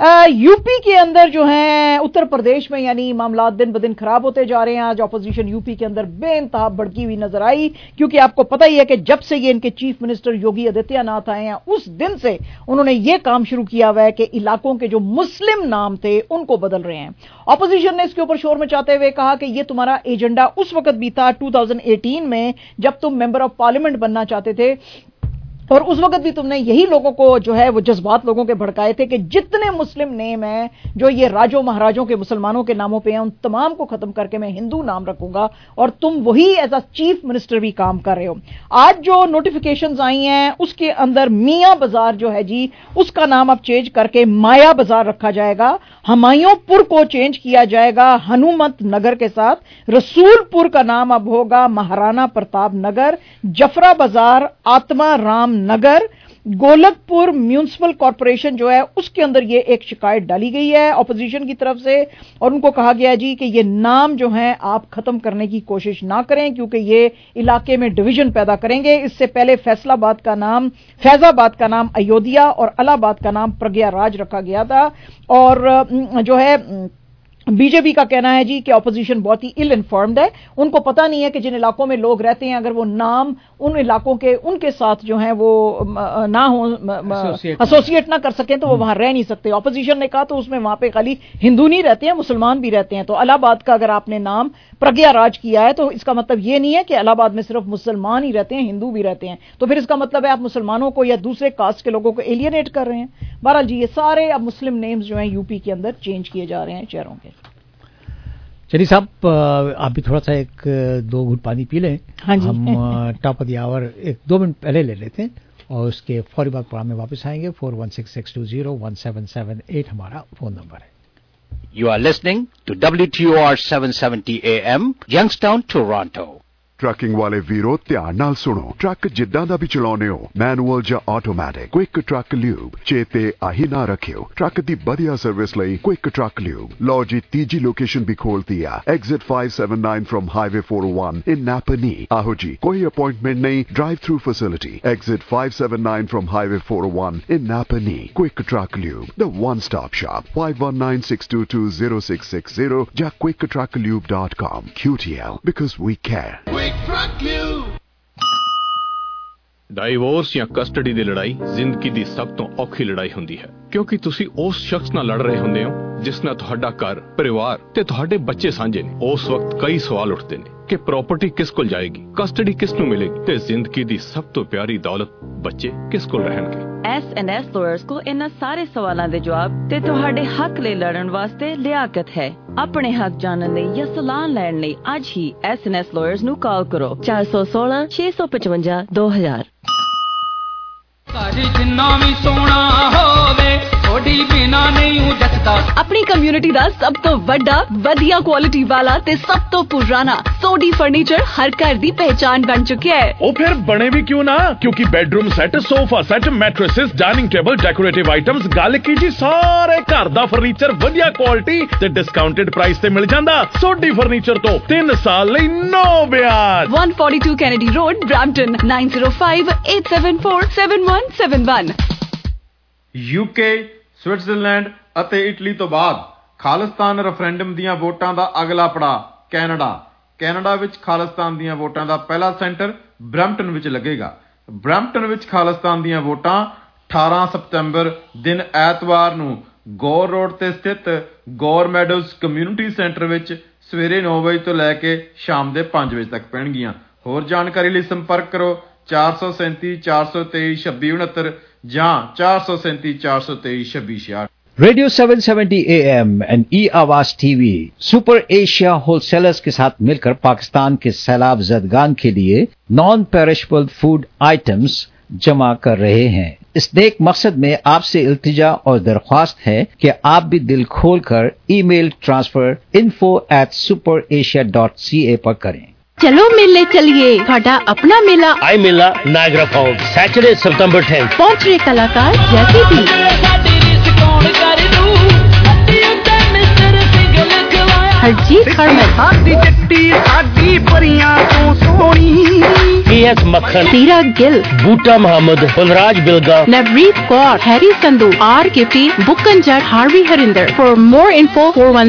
यूपी के अंदर जो है, उत्तर प्रदेश में यानी मामला दिन ब दिन खराब होते जा रहे हैं। आज ऑपोजिशन यूपी के अंदर बेइंतहा भड़की हुई नजर आई, क्योंकि आपको पता ही है कि जब से ये इनके चीफ मिनिस्टर योगी आदित्यनाथ आए हैं उस दिन से उन्होंने ये काम शुरू किया हुआ है कि इलाकों के जो मुस्लिम नाम थे उनको बदल रहे हैं। ऑपोजिशन ने इसके ऊपर शोर मचाते हुए कहा कि ये तुम्हारा एजेंडा उस वक्त भी था 2018 में जब तुम मेंबर ऑफ पार्लियामेंट बनना चाहते थे, और उस वक्त भी तुमने यही लोगों को जो है वो जज्बात लोगों के भड़काए थे कि जितने मुस्लिम नेम हैं जो ये राजों महाराजों के मुसलमानों के नामों पे हैं उन तमाम को खत्म करके मैं हिंदू नाम रखूंगा, और तुम वही एज अ चीफ मिनिस्टर भी काम कर रहे हो। आज जो नोटिफिकेशंस आई हैं उसके अंदर मियां बाजार जो है जी उसका नाम अब चेंज करके माया बाजार रखा जाएगा, हमायूंपुर को चेंज किया जाएगा हनुमत नगर के साथ, रसूलपुर का नाम अब होगा महाराणा प्रताप नगर, जफरा बाजार आत्मा राम नगर, गोलकपुर म्यूनिसिपल कॉर्पोरेशन जो है उसके अंदर ये एक शिकायत डाली गई है ऑपोजिशन की तरफ से, और उनको कहा गया जी कि ये नाम जो हैं आप खत्म करने की कोशिश ना करें क्योंकि ये इलाके में डिवीजन पैदा करेंगे। इससे पहले फैसलाबाद का नाम, फैजाबाद का नाम अयोध्या और इलाहाबाद का नाम प्रज्ञाराज रखा गया था, और जो है बीजेपी का कहना है जी कि ऑपोजिशन बहुत ही इल इन्फॉर्म्ड है, उनको पता नहीं है कि जिन इलाकों में लोग रहते हैं अगर वो नाम उन इलाकों के उनके साथ जो है वो ना हो, एसोसिएट ना कर सकें तो वो वहां रह नहीं सकते। ऑपोजिशन ने कहा तो उसमें वहां पे खाली हिंदू नहीं रहते हैं, मुसलमान भी रहते हैं। तो इलाहाबाद का अगर आपने नाम प्रज्ञाराज किया है तो इसका मतलब ये नहीं है कि इलाहाबाद में सिर्फ मुसलमान ही रहते हैं, हिंदू भी रहते हैं, तो फिर इसका मतलब है आप मुसलमानों को या दूसरे कास्ट के लोगों को एलियनेट कर रहे हैं। बहरहाल जी ये सारे अब मुस्लिम नेम्स जो हैं यूपी के अंदर चेंज किए जा रहे हैं शहरों के। चलिए साहब आप भी थोड़ा सा 1-2 घूंट पानी पी लें। हाँ जी। हम top of the hour 1-2 minute पहले ले लेते हैं और उसके फौरी बाद प्रोग्राम में वापस आएंगे। 4166201778 हमारा फोन नंबर है। You are listening to WTOR 770 AM, Youngstown, Toronto. Trucking वाले वीरो ध्यान नाल सुनो। ट्रक जिद्दां दा भी चलाउने हो, मैनुअल ਜਾਂ ਆਟੋਮੈਟਿਕ, क्विक ट्रक ल्यूब चेते आही ना रखियो। ट्रक दी बढ़िया सर्विस लई क्विक ट्रक ल्यूब। लो जी तीजी लोकेशन भी खोल दिया, exit 579 from highway 401 in Napanee. आहो जी कोई अपॉइंटमेंट नहीं, drive through facility, exit 579 from highway 401 in Napanee. Quick Truck Lube, the one stop shop, 5196220660 या quicktrucklube.com। QTL because we care। Divorce ਜਾਂ ਕਸਟਡੀ ਦੀ ਲੜਾਈ ਜ਼ਿੰਦਗੀ ਦੀ ਸਭ ਤੋਂ ਔਖੀ ਲੜਾਈ ਹੁੰਦੀ ਹੈ, ਕਿਉਂਕਿ ਤੁਸੀਂ ਉਸ ਸ਼ਖਸ ਨਾਲ ਲੜ ਰਹੇ ਹੁੰਦੇ ਹੋ ਜਿਸ ਨਾਲ ਤੁਹਾਡਾ ਘਰ, ਪਰਿਵਾਰ ਤੇ ਤੁਹਾਡੇ ਬੱਚੇ ਸਾਂਝੇ ਨੇ। ਉਸ ਵਕਤ ਕਈ ਸਵਾਲ ਉੱਠਦੇ ਨੇ ਕਿ ਪ੍ਰਾਪਰਟੀ ਕਿਸ ਕੋਲ ਜਾਏਗੀ, ਕਸਟਡੀ ਕਿਸ ਨੂੰ ਮਿਲੇਗੀ ਤੇ ਜ਼ਿੰਦਗੀ ਦੀ ਸਭ ਤੋਂ ਪਿਆਰੀ ਦੌਲਤ ਬੱਚੇ ਕਿਸ ਕੋਲ ਰਹਿਣਗੇ। S&S ਲਾਇਰਸ ਕੋਲ ਇਹਨਾਂ ਸਾਰੇ ਸਵਾਲਾਂ ਦੇ ਜਵਾਬ ਤੇ ਤੁਹਾਡੇ ਹੱਕ ਲਈ ਲੜਨ ਵਾਸਤੇ ਲਿਆਕਤ ਹੈ। ਆਪਣੇ ਹੱਕ ਜਾਣਨ ਲਈ ਜਾਂ ਸਲਾਹ ਲੈਣ ਲਈ ਅੱਜ ਹੀ S&S ਲਾਇਰਸ ਨੂੰ ਕਾਲ ਕਰੋ 416 655 2000। ਘਰ ਜਿੰਨਾ ਵੀ ਸੋਹਣਾ ਹੋਵੇ ਥੋੜੀ ਬਿਨਾ ਨਹੀਂ ਹੂੰ ਜੱਟਦਾ। ਆਪਣੀ ਕਮਿਊਨਿਟੀ ਦਾ ਸਭ ਤੋਂ ਵੱਡਾ ਵਧੀਆ ਕੁਆਲਿਟੀ ਵਾਲਾ ਤੇ ਸਭ ਤੋਂ ਪੁਰਾਣਾ ਸੋਡੀ ਫਰਨੀਚਰ ਹਰ ਘਰ ਦੀ ਪਹਿਚਾਨ ਬਣ ਚੁੱਕਿਆ ਹੈ। ਉਹ ਫਿਰ ਬਣੇ ਵੀ ਕਿਉਂ ਨਾ, ਕਿਉਂਕਿ bedroom set, sofa set, mattresses, dining table, decorative items, ਗੱਲ ਕੀ ਜੀ ਸਾਰੇ ਘਰ ਦਾ ਫਰਨੀਚਰ ਵਧੀਆ ਕੁਆਲਿਟੀ ਤੇ ਡਿਸਕਾਊਂਟਡ ਪ੍ਰਾਈਸ ਤੇ ਮਿਲ ਜਾਂਦਾ। ਸੋਡੀ ਫਰਨੀਚਰ ਤੋਂ 3 ਸਾਲ ਲਈ ਨੋ ਵਿਆਜ। 142 Kennedy Road, Brampton 9058747171। UK, Switzerland ਅਤੇ ਇਟਲੀ ਤੋਂ ਬਾਅਦ ਖਾਲਿਸਤਾਨ ਰੈਫਰੈਂਡਮ ਦੀਆਂ ਵੋਟਾਂ ਦਾ ਅਗਲਾ ਪੜਾਅ ਕੈਨੇਡਾ। ਕੈਨੇਡਾ ਵਿੱਚ ਖਾਲਿਸਤਾਨ ਦੀਆਂ ਵੋਟਾਂ ਦਾ ਪਹਿਲਾ ਸੈਂਟਰ ਬ੍ਰੈਂਪਟਨ ਵਿੱਚ ਲੱਗੇਗਾ। ਬ੍ਰੈਂਪਟਨ ਵਿੱਚ ਖਾਲਿਸਤਾਨ ਦੀਆਂ ਵੋਟਾਂ 18 ਸਤੰਬਰ ਦਿਨ ਐਤਵਾਰ ਨੂੰ ਗੌਰ ਰੋਡ ਤੇ ਸਥਿਤ ਗੌਰ ਮੈਡੋਜ਼ ਕਮਿਊਨਿਟੀ ਸੈਂਟਰ ਵਿੱਚ ਸਵੇਰੇ 9 ਵਜੇ ਤੋਂ ਲੈ ਕੇ ਸ਼ਾਮ ਦੇ 5 ਵਜੇ ਤੱਕ ਪੈਣਗੀਆਂ। ਹੋਰ ਜਾਣਕਾਰੀ ਲਈ ਸੰਪਰਕ ਕਰੋ 437 423 2669 ਜਾਂ 437 423 2666। Radio 770 AM and E Awaaz TV super Asia wholesalers के साथ मिलकर पाकिस्तान के सैलाब ज़दगान के लिए नॉन पेरिशेबल फूड आइटम्स जमा कर रहे हैं। इस नेक मकसद में आपसे इल्तिजा और दरख्वास्त है कि आप भी दिल खोलकर ईमेल ट्रांसफर info@superasia.ca पर करें। चलो मेले चलिए, ਤੁਹਾਡਾ अपना मेला आई मेला नायग्रा फॉल्स सैटरडे सितंबर 10 पहुंच रहे कलाकार जैसे भी Harjeet Harman, PS Makhan, Seera Gill, Boota Mohammad, Balraj Bilga, Navreet Kaur, Harry Sandhu, R KP, Bukkan Jatt, Harvey Harinder. For more info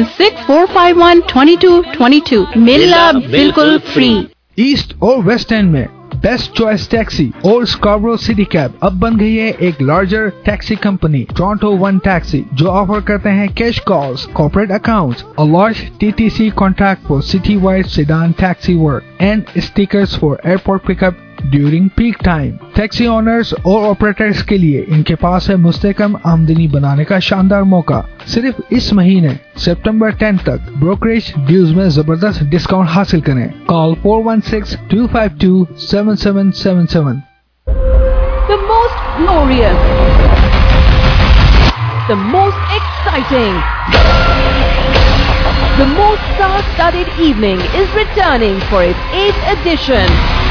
416-451-2222। मेला बिल्कुल फ्री। ईस्ट और वेस्ट एंड में बेस्ट चॉइस टैक्सी और स्कार्बरो सिटी कैब अब बन गई है एक larger taxi company Toronto one taxi, जो ऑफर करते हैं cash calls, corporate accounts, a large TTC contract for city-wide sedan taxi work and stickers for airport pickup during peak time. Taxi owners और operators के लिए इनके पास है मुस्तकम आमदनी बनाने का शानदार मौका। सिर्फ इस महीने सितंबर 10 तक ब्रोकरेज ड्यूज में जबरदस्त डिस्काउंट हासिल करें। Call 416-252-7777। The most glorious, the most exciting, the most star-studded evening is returning for its 8th edition.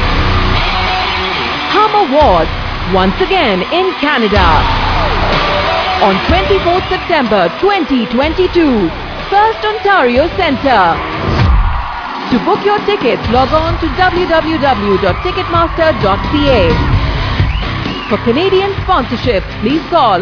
Hum Awards, once again in Canada. On 24th September 2022, First Ontario Centre. To book your tickets, log on to www.ticketmaster.ca. For Canadian sponsorship, please call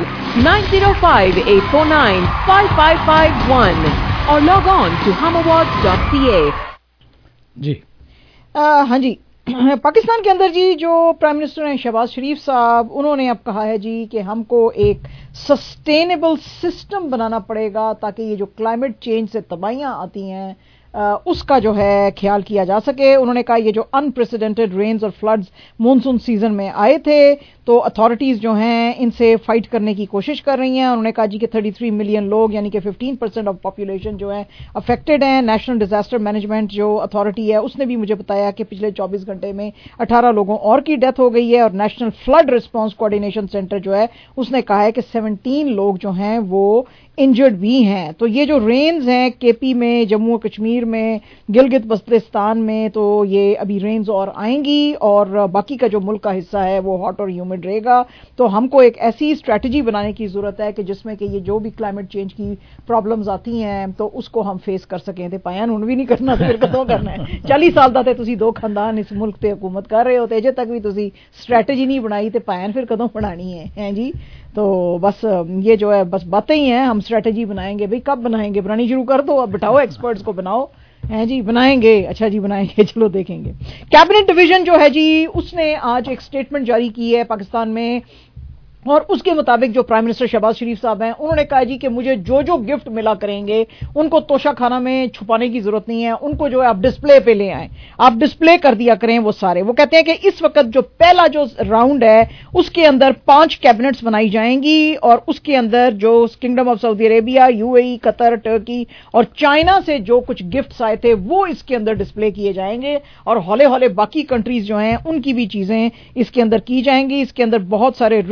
905-849-5551 or log on to humawards.ca. जी हाँ जी, पाकिस्तान के अंदर जी जो prime minister हैं शहबाज शरीफ साहब, उन्होंने अब कहा है जी कि हमको एक सस्टेनेबल सिस्टम बनाना पड़ेगा ताकि ये जो क्लाइमेट चेंज से तबाहियां आती हैं उसका जो है ख्याल किया जा सके। उन्होंने कहा ये जो अनप्रेसिडेंटेड रेन्स और फ्लड्स मॉनसून सीजन में आए थे तो अथॉरिटीज़ जो हैं इनसे फाइट करने की कोशिश कर रही हैं। उन्होंने कहा जी कि 33 मिलियन लोग यानी कि 15% ऑफ पॉपुलेशन जो है अफेक्टेड हैं। नेशनल डिजास्टर मैनेजमेंट जो अथॉरिटी है उसने भी मुझे बताया कि पिछले 24 घंटे में 18 लोगों और की डेथ हो गई है। और national flood response coordination centre जो है उसने कहा है कि 17 लोग जो हैं वो इंजर्ड भी हैं। तो ये जो रेन्स हैं केपी में, जम्मू कश्मीर में, गिलगित बल्तिस्तान में, तो ये अभी रेन्स और आएंगी और बाकी का जो मुल्क का हिस्सा है वो हॉट और ह्यूमिड रहेगा। तो हमको एक ऐसी स्ट्रैटेजी बनाने की जरूरत है कि जिसमें कि ये जो भी क्लाइमेट चेंज की प्रॉब्लम्स आती हैं तो उसको हम फेस कर सकें। ते पाया हुण भी नहीं करना तो फिर कदों करना है। 40 साल दा ते तुसी दो खानदान इस मुल्क ते हुकूमत कर रहे हो, ते अजे तक भी तुसी स्ट्रैटेजी नहीं बनाई ते पाया फिर कदों बनानी है जी। तो बस ये जो है बस बातें ही हैं, हम स्ट्रैटेजी बनाएंगे। भाई कब बनाएंगे? बनानी शुरू कर दो, अब बिठाओ एक्सपर्ट्स को, बनाओ हैं जी, बनाएंगे। अच्छा जी बनाएंगे, चलो देखेंगे। कैबिनेट डिवीजन जो है जी उसने आज एक स्टेटमेंट जारी की है पाकिस्तान में और उसके मुताबिक जो प्राइम मिनिस्टर शहबाज शरीफ साहब हैं उन्होंने कहा जी कि मुझे जो जो गिफ्ट मिला करेंगे उनको तोशा खाना में छुपाने की जरूरत नहीं है, उनको जो है आप डिस्प्ले पे ले आएं, आप डिस्प्ले कर दिया करें वो सारे। वो कहते हैं कि इस वक्त जो पहला जो राउंड है उसके अंदर 5 कैबिनेट्स बनाई जाएंगी और उसके अंदर जो kingdom of Saudi Arabia, UAE, Qatar, Turkey और चाइना से जो कुछ गिफ्ट्स आए थे वो इसके अंदर डिस्प्ले किए जाएंगे और हौले हौले बाकी कंट्रीज जो हैं उनकी भी चीजें इसके अंदर की जाएंगी। इसके अंदर बहुत सारे रिस्ट वॉच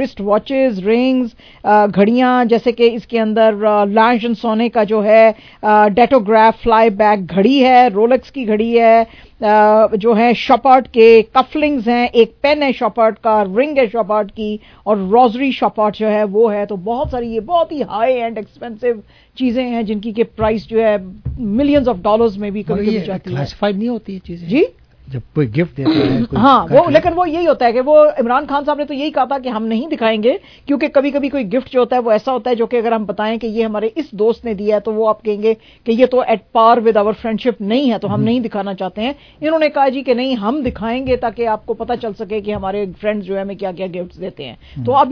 واچز, رنگز, گھڑیاں, جیسے کہ اس کے اندر لانش اینڈ سونے کا جو ہے ڈیٹوگراف فلائی بیک گھڑی ہے, رولیکس کی گھڑی ہے, جو ہے شاپارٹ کے کفلنگز ہیں, ایک پین ہے شاپارٹ کا, رنگ ہے شاپارٹ کی, اور روزری شاپارٹ جو ہے وہ ہے. تو بہت ساری یہ بہت ہی ہائی اینڈ ایکسپینسو چیزیں ہیں جن کی کہ پرائس جو ہے ملینز آف ڈالرز میں بھی کبھی کبھی جاتی ہے. کلاسیفائڈ نہیں ہوتی یہ چیزیں جی جب کوئی گفٹ دیتا ہے ہاں وہ, لیکن وہ یہی ہوتا ہے کہ وہ عمران خان صاحب نے تو یہی کہا تھا کہ ہم نہیں دکھائیں گے, کیونکہ کبھی کبھی کوئی گفٹ جو ہوتا ہے وہ ایسا ہوتا ہے جو کہ اگر ہم بتائیں کہ یہ ہمارے اس دوست نے دیا ہے تو وہ آپ کہیں گے کہ یہ تو at par with our friendship نہیں ہے, تو ہم نہیں دکھانا چاہتے ہیں. انہوں نے کہا جی کہ نہیں, ہم دکھائیں گے تاکہ آپ کو پتہ چل سکے کہ ہمارے فرینڈز جو ہے ہمیں کیا کیا گفٹس دیتے ہیں. تو اب